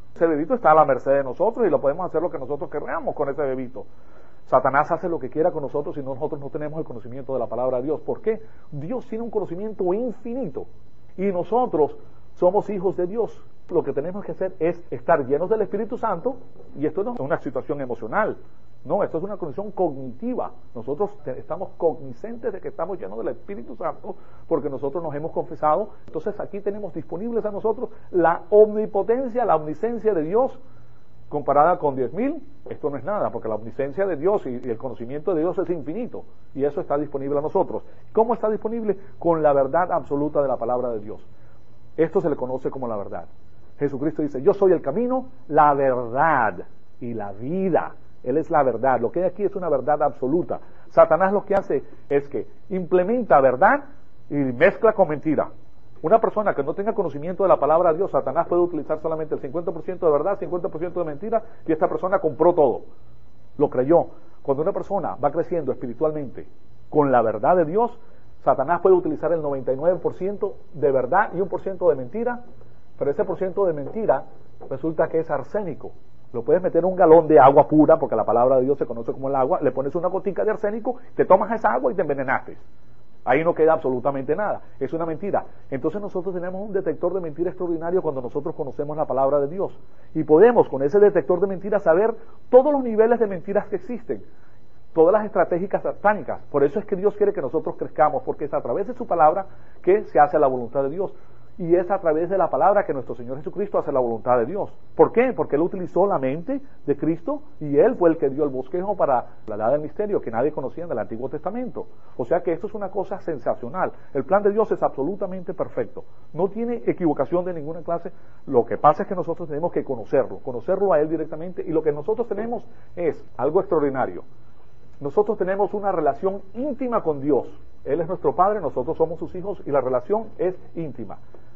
A: Ese bebito está a la merced de nosotros y lo podemos hacer lo que nosotros queramos con ese bebito. Satanás hace lo que quiera con nosotros si nosotros no tenemos el conocimiento de la palabra de Dios. ¿Por qué? Dios tiene un conocimiento infinito y nosotros somos hijos de Dios. Lo que tenemos que hacer es estar llenos del Espíritu Santo, y esto no es una situación emocional, no, esto es una condición cognitiva. Nosotros estamos cogniscentes de que estamos llenos del Espíritu Santo porque nosotros nos hemos confesado. Entonces aquí tenemos disponibles a nosotros la omnipotencia, la omnisciencia de Dios. Comparada con 10.000, esto no es nada, porque la omnisciencia de Dios y el conocimiento de Dios es infinito, y eso está disponible a nosotros. ¿Cómo está disponible? Con la verdad absoluta de la palabra de Dios. Esto se le conoce como la verdad. Jesucristo dice, yo soy el camino, la verdad y la vida. Él es la verdad. Lo que hay aquí es una verdad absoluta. Satanás lo que hace es que implementa verdad y mezcla con mentira. Una persona que no tenga conocimiento de la palabra de Dios, Satanás puede utilizar solamente el 50% de verdad, 50% de mentira, y esta persona compró todo. Lo creyó. Cuando una persona va creciendo espiritualmente con la verdad de Dios, Satanás puede utilizar el 99% de verdad y 1% de mentira, pero ese % de mentira resulta que es arsénico. Lo puedes meter en un galón de agua pura, porque la palabra de Dios se conoce como el agua, le pones una gotica de arsénico, te tomas esa agua y te envenenaste. Ahí no queda absolutamente nada, es una mentira. Entonces nosotros tenemos un detector de mentira extraordinario cuando nosotros conocemos la palabra de Dios. Y podemos con ese detector de mentiras saber todos los niveles de mentiras que existen, todas las estratégicas satánicas. Por eso es que Dios quiere que nosotros crezcamos, porque es a través de su palabra que se hace la voluntad de Dios. Y es a través de la palabra que nuestro Señor Jesucristo hace la voluntad de Dios. ¿Por qué? Porque Él utilizó la mente de Cristo y Él fue el que dio el bosquejo para la edad del misterio que nadie conocía en el Antiguo Testamento. O sea que esto es una cosa sensacional. El plan de Dios es absolutamente perfecto. No tiene equivocación de ninguna clase. Lo que pasa es que nosotros tenemos que conocerlo a Él directamente, y lo que nosotros tenemos es algo extraordinario. Nosotros tenemos una relación íntima con Dios. Él es nuestro Padre, nosotros somos sus hijos y la relación es íntima.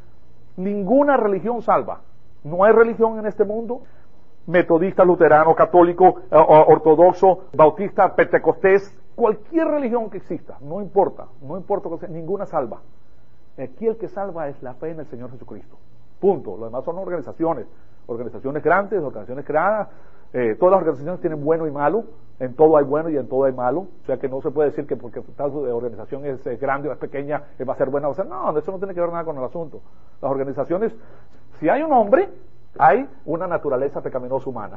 A: Ninguna religión salva. No hay religión en este mundo, metodista, luterano, católico, ortodoxo, bautista, pentecostés, cualquier religión que exista, no importa que sea, ninguna salva. Aquí el que salva es la fe en el Señor Jesucristo. Punto. Lo demás son organizaciones grandes, organizaciones creadas. Todas las organizaciones tienen bueno y malo, en todo hay bueno y en todo hay malo, o sea que no se puede decir que porque tal organización es grande o es pequeña va a ser buena o va a ser, no, eso no tiene que ver nada con el asunto. Las organizaciones, si hay un hombre, hay una naturaleza pecaminosa humana,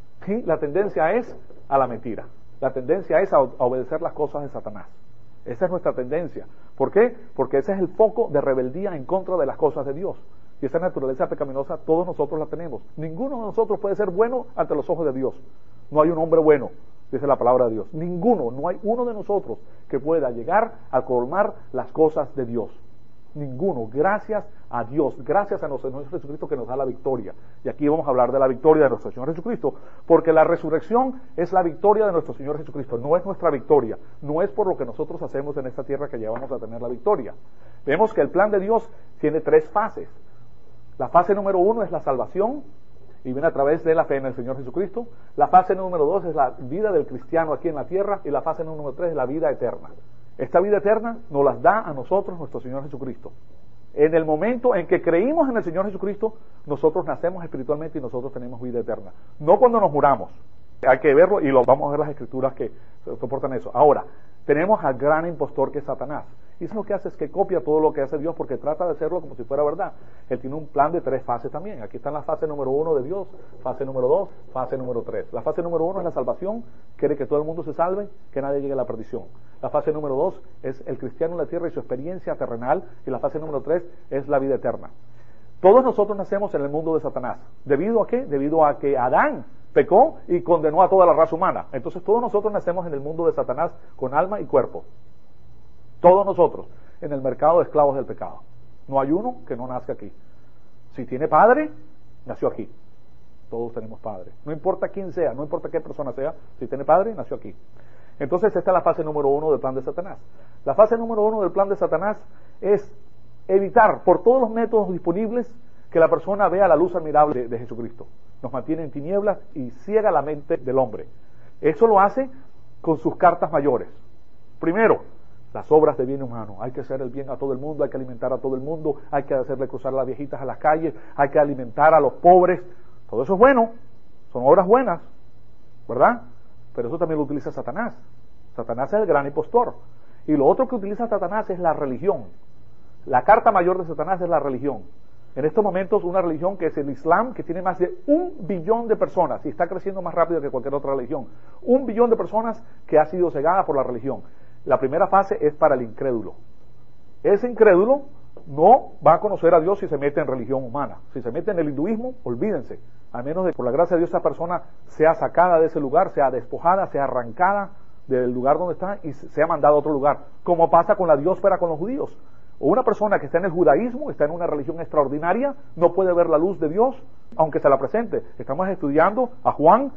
A: y la tendencia es a la mentira, la tendencia es a obedecer las cosas de Satanás. Esa es nuestra tendencia. ¿Por qué? Porque ese es el foco de rebeldía en contra de las cosas de Dios. Y esa naturaleza pecaminosa todos nosotros la tenemos. Ninguno de nosotros puede ser bueno ante los ojos de Dios. No hay un hombre bueno, dice la palabra de Dios. Ninguno, no hay uno de nosotros que pueda llegar a colmar las cosas de Dios. Ninguno, gracias a Dios, gracias a nuestro Señor Jesucristo que nos da la victoria. Y aquí vamos a hablar de la victoria de nuestro Señor Jesucristo, porque la resurrección es la victoria de nuestro Señor Jesucristo, no es nuestra victoria, no es por lo que nosotros hacemos en esta tierra que llevamos a tener la victoria. Vemos que el plan de Dios tiene 3 fases. La fase número 1 es la salvación, y viene a través de la fe en el Señor Jesucristo. La fase número 2 es la vida del cristiano aquí en la tierra, y la fase número 3 es la vida eterna. Esta vida eterna nos las da a nosotros nuestro Señor Jesucristo. En el momento en que creímos en el Señor Jesucristo, nosotros nacemos espiritualmente y nosotros tenemos vida eterna. No cuando nos muramos. Hay que verlo y lo vamos a ver las escrituras que soportan eso. Ahora, tenemos al gran impostor que es Satanás. Y eso lo que hace es que copia todo lo que hace Dios porque trata de hacerlo como si fuera verdad. Él tiene un plan de 3 fases también. Aquí está la fase número 1 de Dios, fase número 2, fase número 3. La fase número 1 es la salvación, quiere que todo el mundo se salve, que nadie llegue a la perdición. La fase número 2 es el cristiano en la tierra y su experiencia terrenal, y la fase número 3 es la vida eterna. Todos nosotros nacemos en el mundo de Satanás. ¿Debido a qué? Debido a que Adán pecó y condenó a toda la raza humana. Entonces todos nosotros nacemos en el mundo de Satanás con alma y cuerpo. Todos nosotros en el mercado de esclavos del pecado. No hay uno que no nazca aquí. Si tiene padre, nació aquí. Todos tenemos padre. No importa quién sea, no importa qué persona sea, si tiene padre, nació aquí. Entonces esta es la fase número 1 del plan de Satanás. La fase número 1 del plan de Satanás es evitar por todos los métodos disponibles que la persona vea la luz admirable de Jesucristo. Nos mantiene en tinieblas y ciega la mente del hombre. Eso lo hace con sus cartas mayores. Primero, las obras de bien humano. Hay que hacer el bien a todo el mundo, hay que alimentar a todo el mundo, hay que hacerle cruzar a las viejitas a las calles, hay que alimentar a los pobres. Todo eso es bueno, son obras buenas, ¿verdad? Pero eso también lo utiliza Satanás. Satanás es el gran impostor. Y lo otro que utiliza Satanás es la religión. La carta mayor de Satanás es la religión. En estos momentos una religión que es el Islam, que tiene más de 1 billón de personas y está creciendo más rápido que cualquier otra religión. 1 billón de personas que ha sido cegada por la religión. La primera fase es para el incrédulo. Ese incrédulo no va a conocer a Dios si se mete en religión humana. Si se mete en el hinduismo, olvídense. A menos de que por la gracia de Dios esa persona sea sacada de ese lugar, sea despojada, sea arrancada del lugar donde está y sea mandada a otro lugar. Como pasa con la dióspora con los judíos. O una persona que está en el judaísmo, está en una religión extraordinaria, no puede ver la luz de Dios, aunque se la presente. Estamos estudiando a Juan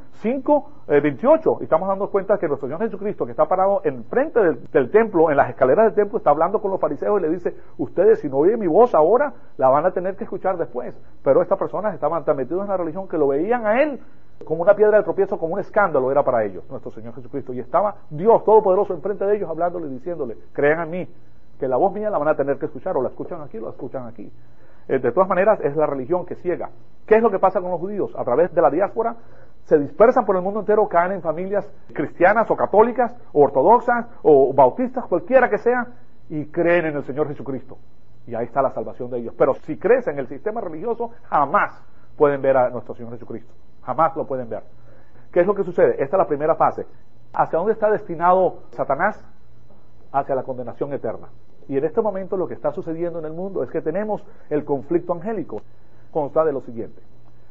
A: 5:28, y estamos dando cuenta que nuestro Señor Jesucristo, que está parado enfrente del templo, en las escaleras del templo, está hablando con los fariseos y le dice, ustedes si no oyen mi voz ahora, la van a tener que escuchar después. Pero estas personas estaban tan metidos en la religión que lo veían a Él como una piedra de tropiezo, como un escándalo era para ellos, nuestro Señor Jesucristo. Y estaba Dios Todopoderoso enfrente de ellos, hablándole y diciéndole, crean en mí, que la voz mía la van a tener que escuchar, o la escuchan aquí o la escuchan aquí. De todas maneras, es la religión que ciega. ¿Qué es lo que pasa con los judíos? A través de la diáspora, se dispersan por el mundo entero, caen en familias cristianas o católicas, o ortodoxas, o bautistas, cualquiera que sea, y creen en el Señor Jesucristo. Y ahí está la salvación de ellos. Pero si crees en el sistema religioso, jamás pueden ver a nuestro Señor Jesucristo. Jamás lo pueden ver. ¿Qué es lo que sucede? Esta es la primera fase. ¿Hacia dónde está destinado Satanás? Hacia la condenación eterna. Y en este momento lo que está sucediendo en el mundo es que tenemos el conflicto angélico. Consta de lo siguiente: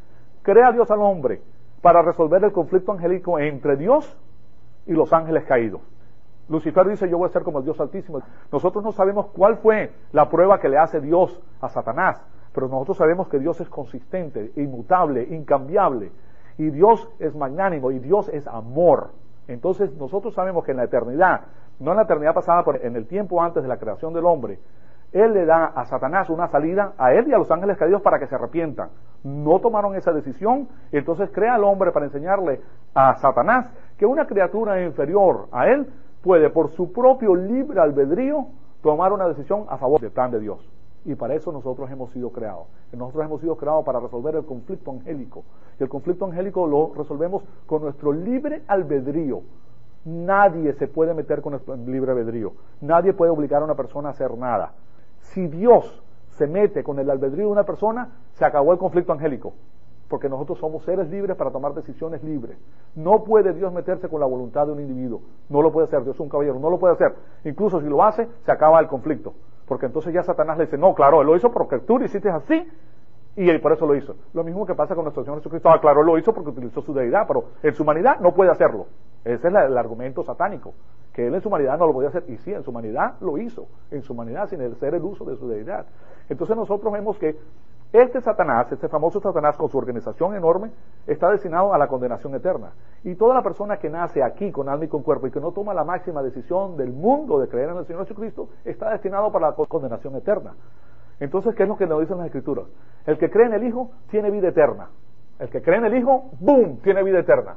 A: crea Dios al hombre para resolver el conflicto angélico entre Dios y los ángeles caídos. Lucifer dice, yo voy a ser como el Dios Altísimo. Nosotros no sabemos cuál fue la prueba que le hace Dios a Satanás, pero nosotros sabemos que Dios es consistente, inmutable, incambiable, y Dios es magnánimo, y Dios es amor. Entonces nosotros sabemos que en la eternidad, no en la eternidad pasada, pero en el tiempo antes de la creación del hombre, Él le da a Satanás una salida, a él y a los ángeles caídos, para que se arrepientan. No tomaron esa decisión, y entonces crea al hombre para enseñarle a Satanás que una criatura inferior a él puede, por su propio libre albedrío, tomar una decisión a favor del plan de Dios. Y para eso nosotros hemos sido creados. Nosotros hemos sido creados para resolver el conflicto angélico. Y el conflicto angélico lo resolvemos con nuestro libre albedrío. Nadie se puede meter con el libre albedrío. Nadie puede obligar a una persona a hacer nada. Si Dios se mete con el albedrío de una persona, se acabó el conflicto angélico. Porque nosotros somos seres libres para tomar decisiones libres. No puede Dios meterse con la voluntad de un individuo. No lo puede hacer. Dios es un caballero. No lo puede hacer. Incluso si lo hace, se acaba el conflicto. Porque entonces ya Satanás le dice, no, claro, Él lo hizo porque tú lo hiciste así, y Él por eso lo hizo. Lo mismo que pasa con nuestro Señor Jesucristo. Claro, Él lo hizo porque utilizó su deidad, pero en su humanidad no puede hacerlo. Ese es el argumento satánico, que Él en su humanidad no lo podía hacer, y sí, en su humanidad lo hizo, en su humanidad sin hacer el uso de su deidad. Entonces nosotros vemos que este Satanás, este famoso Satanás con su organización enorme, está destinado a la condenación eterna. Y toda la persona que nace aquí con alma y con cuerpo y que no toma la máxima decisión del mundo de creer en el Señor Jesucristo, está destinado para la condenación eterna. Entonces, ¿qué es lo que nos dicen las Escrituras? El que cree en el Hijo tiene vida eterna. El que cree en el Hijo, ¡boom!, tiene vida eterna.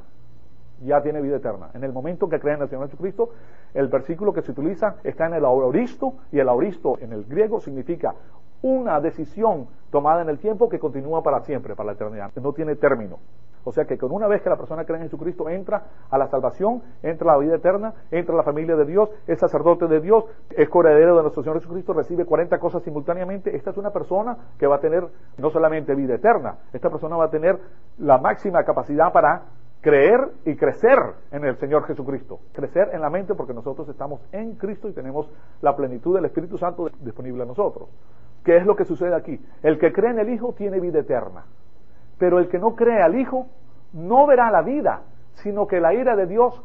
A: Ya tiene vida eterna. En el momento en que cree en el Señor Jesucristo, el versículo que se utiliza está en el aoristo, y el aoristo en el griego significa una decisión tomada en el tiempo que continúa para siempre, para la eternidad, no tiene término. O sea que con una vez que la persona cree en Jesucristo, entra a la salvación, entra a la vida eterna, entra a la familia de Dios, es sacerdote de Dios, es coheredero de nuestro Señor Jesucristo, recibe 40 cosas simultáneamente. Esta es una persona que va a tener no solamente vida eterna, esta persona va a tener la máxima capacidad para creer y crecer en el Señor Jesucristo. Crecer en la mente, porque nosotros estamos en Cristo y tenemos la plenitud del Espíritu Santo disponible a nosotros. ¿Qué es lo que sucede aquí? El que cree en el Hijo tiene vida eterna, pero el que no cree al Hijo no verá la vida, sino que la ira de Dios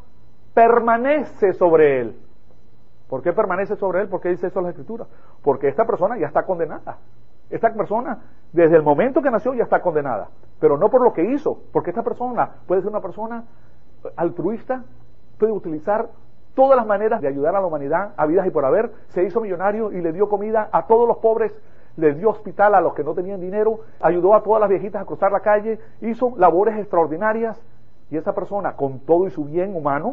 A: permanece sobre él. ¿Por qué permanece sobre él? ¿Por qué dice eso la Escritura? Porque esta persona ya está condenada. Esta persona, desde el momento que nació, ya está condenada. Pero no por lo que hizo, porque esta persona puede ser una persona altruista, puede utilizar todas las maneras de ayudar a la humanidad, a vidas y por haber. Se hizo millonario y le dio comida a todos los pobres, le dio hospital a los que no tenían dinero, ayudó a todas las viejitas a cruzar la calle, hizo labores extraordinarias, y esa persona, con todo y su bien humano,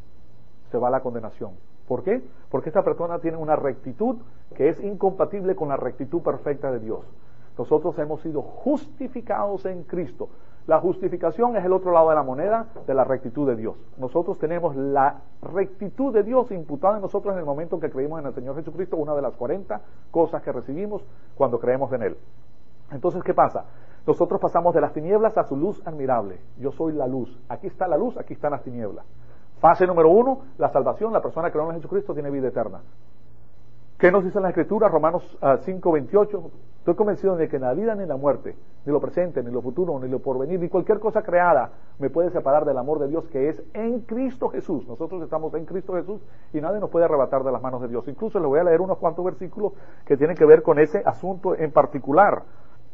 A: se va a la condenación. ¿Por qué? Porque esta persona tiene una rectitud que es incompatible con la rectitud perfecta de Dios. Nosotros hemos sido justificados en Cristo. La justificación es el otro lado de la moneda de la rectitud de Dios. Nosotros tenemos la rectitud de Dios imputada en nosotros en el momento en que creímos en el Señor Jesucristo, una de las 40 cosas que recibimos cuando creemos en Él. Entonces, ¿qué pasa? Nosotros pasamos de las tinieblas a su luz admirable. Yo soy la luz. Aquí está la luz, aquí están las tinieblas. Fase número 1, la salvación. La persona que cree en Jesucristo tiene vida eterna. ¿Qué nos dice la Escritura? Romanos 5:28. Estoy convencido de que ni la vida ni la muerte, ni lo presente, ni lo futuro, ni lo porvenir, ni cualquier cosa creada me puede separar del amor de Dios que es en Cristo Jesús. Nosotros estamos en Cristo Jesús y nadie nos puede arrebatar de las manos de Dios. Incluso les voy a leer unos cuantos versículos que tienen que ver con ese asunto en particular.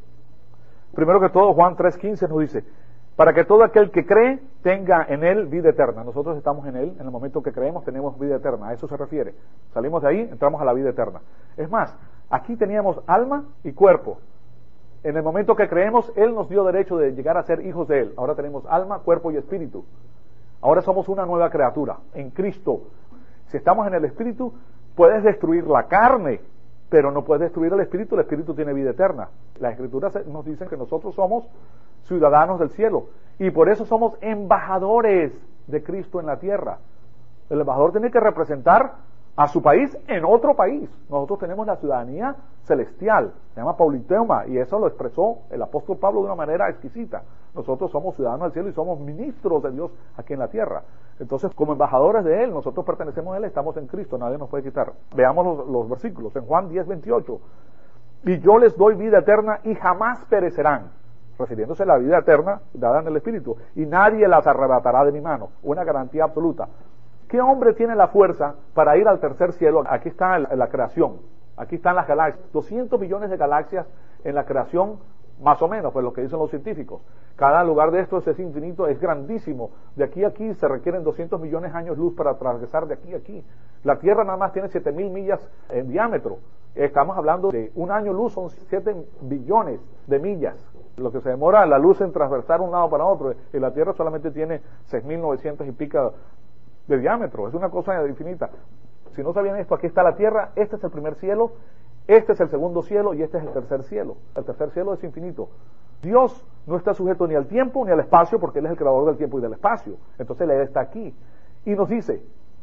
A: Primero que todo, Juan 3:15 nos dice, para que todo aquel que cree tenga en Él vida eterna. Nosotros estamos en Él, en el momento que creemos tenemos vida eterna, a eso se refiere. Salimos de ahí, entramos a la vida eterna. Es más, aquí teníamos alma y cuerpo. En el momento que creemos, Él nos dio derecho de llegar a ser hijos de Él. Ahora tenemos alma, cuerpo y espíritu. Ahora somos una nueva criatura, en Cristo. Si estamos en el espíritu, puedes destruir la carne, pero no puedes destruir el espíritu tiene vida eterna. Las Escrituras nos dicen que nosotros somos ciudadanos del cielo, y por eso somos embajadores de Cristo en la tierra. El embajador tiene que representar a su país en otro país. Nosotros tenemos la ciudadanía celestial, se llama Pauliteuma, y eso lo expresó el apóstol Pablo de una manera exquisita. Nosotros somos ciudadanos del cielo y somos ministros de Dios aquí en la tierra. Entonces, como embajadores de Él, nosotros pertenecemos a Él, estamos en Cristo, nadie nos puede quitar. Veamos los versículos. En Juan 10:28, y yo les doy vida eterna y jamás perecerán, refiriéndose a la vida eterna dada en el Espíritu, y nadie las arrebatará de mi mano. Una garantía absoluta. ¿Qué hombre tiene la fuerza para ir al tercer cielo? Aquí está la creación, aquí están las galaxias, 200 millones de galaxias en la creación, más o menos, pues lo que dicen los científicos. Cada lugar de estos es infinito, es grandísimo. De aquí a aquí se requieren 200 millones de años luz para atravesar de aquí a aquí. La Tierra nada más tiene 7.000 millas en diámetro. Estamos hablando de un año luz, son 7 billones de millas. Lo que se demora la luz en transversar un lado para otro, y la Tierra solamente tiene 6.900 y pico de diámetro. Es una cosa infinita. Si no sabían esto, aquí está la Tierra, este es el primer cielo, este es el segundo cielo y este es el tercer cielo. El tercer cielo es infinito. Dios no está sujeto ni al tiempo ni al espacio, porque Él es el creador del tiempo y del espacio. Entonces Él está aquí. Y nos dice,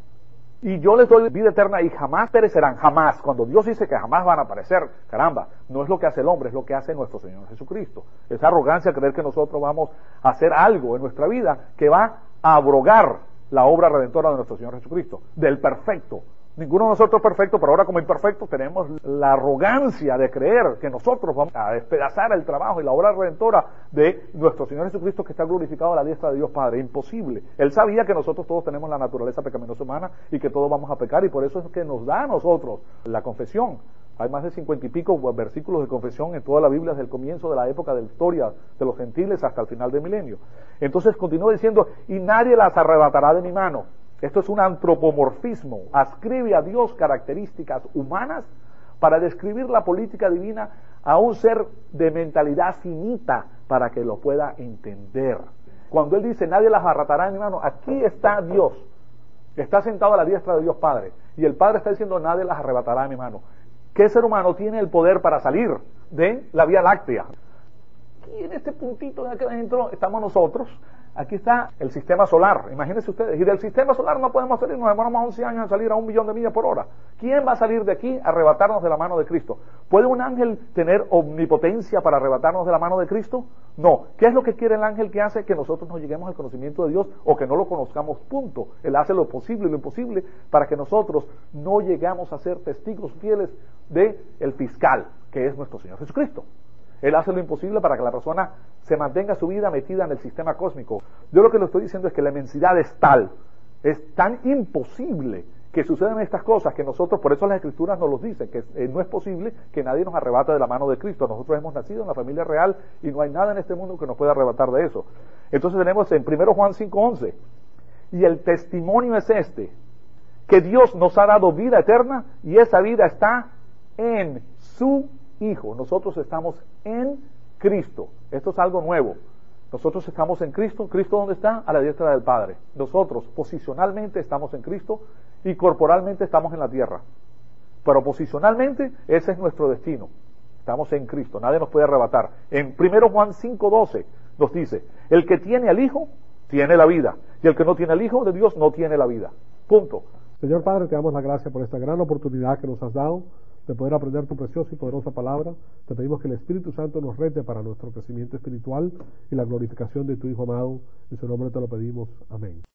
A: y yo les doy vida eterna y jamás perecerán, jamás. Cuando Dios dice que jamás van a perecer, caramba, no es lo que hace el hombre, es lo que hace nuestro Señor Jesucristo. Esa arrogancia, creer que nosotros vamos a hacer algo en nuestra vida que va a abrogar la obra redentora de nuestro Señor Jesucristo, del perfecto. Ninguno de nosotros es perfecto, pero ahora como imperfectos tenemos la arrogancia de creer que nosotros vamos a despedazar el trabajo y la obra redentora de nuestro Señor Jesucristo, que está glorificado a la diestra de Dios Padre. Imposible. Él sabía que nosotros todos tenemos la naturaleza pecaminosa humana y que todos vamos a pecar, y por eso es que nos da a nosotros la confesión. Hay más de 50 y pico versículos de confesión en toda la Biblia desde el comienzo de la época de la historia de los gentiles hasta el final del milenio. Entonces continúa diciendo, y nadie las arrebatará de mi mano. Esto es un antropomorfismo, ascribe a Dios características humanas para describir la política divina a un ser de mentalidad finita para que lo pueda entender. Cuando Él dice, nadie las arrebatará de mi mano, aquí está Dios, está sentado a la diestra de Dios Padre, y el Padre está diciendo, nadie las arrebatará de mi mano. ¿Qué ser humano tiene el poder para salir de la Vía Láctea? Aquí en este puntito de aquí adentro estamos nosotros. Aquí está el sistema solar, imagínense ustedes, y del sistema solar no podemos salir, nos demoramos 11 años en salir a 1 millón de millas por hora. ¿Quién va a salir de aquí a arrebatarnos de la mano de Cristo? ¿Puede un ángel tener omnipotencia para arrebatarnos de la mano de Cristo? No. ¿Qué es lo que quiere el ángel que hace que nosotros no lleguemos al conocimiento de Dios o que no lo conozcamos, punto? Él hace lo posible y lo imposible para que nosotros no llegamos a ser testigos fieles de el fiscal, que es nuestro Señor Jesucristo. Él hace lo imposible para que la persona se mantenga su vida metida en el sistema cósmico. Yo lo que le estoy diciendo es que la inmensidad es tal, es tan imposible que sucedan estas cosas que nosotros, por eso las Escrituras nos lo dicen, que no es posible que nadie nos arrebate de la mano de Cristo. Nosotros hemos nacido en la familia real y no hay nada en este mundo que nos pueda arrebatar de eso. Entonces tenemos en 1 Juan 5:11, y el testimonio es este, que Dios nos ha dado vida eterna y esa vida está en su Hijo. Nosotros estamos en Cristo. Esto es algo nuevo. Nosotros estamos en Cristo. ¿Cristo dónde está? A la diestra del Padre. Nosotros posicionalmente estamos en Cristo y corporalmente estamos en la tierra. Pero posicionalmente ese es nuestro destino. Estamos en Cristo. Nadie nos puede arrebatar. En 1 Juan 5:12 nos dice, el que tiene al Hijo, tiene la vida, y el que no tiene al Hijo de Dios, no tiene la vida. Punto.
B: Señor Padre, te damos la gracia por esta gran oportunidad que nos has dado de poder aprender tu preciosa y poderosa palabra. Te pedimos que el Espíritu Santo nos rete para nuestro crecimiento espiritual y la glorificación de tu Hijo amado. En su nombre te lo pedimos. Amén.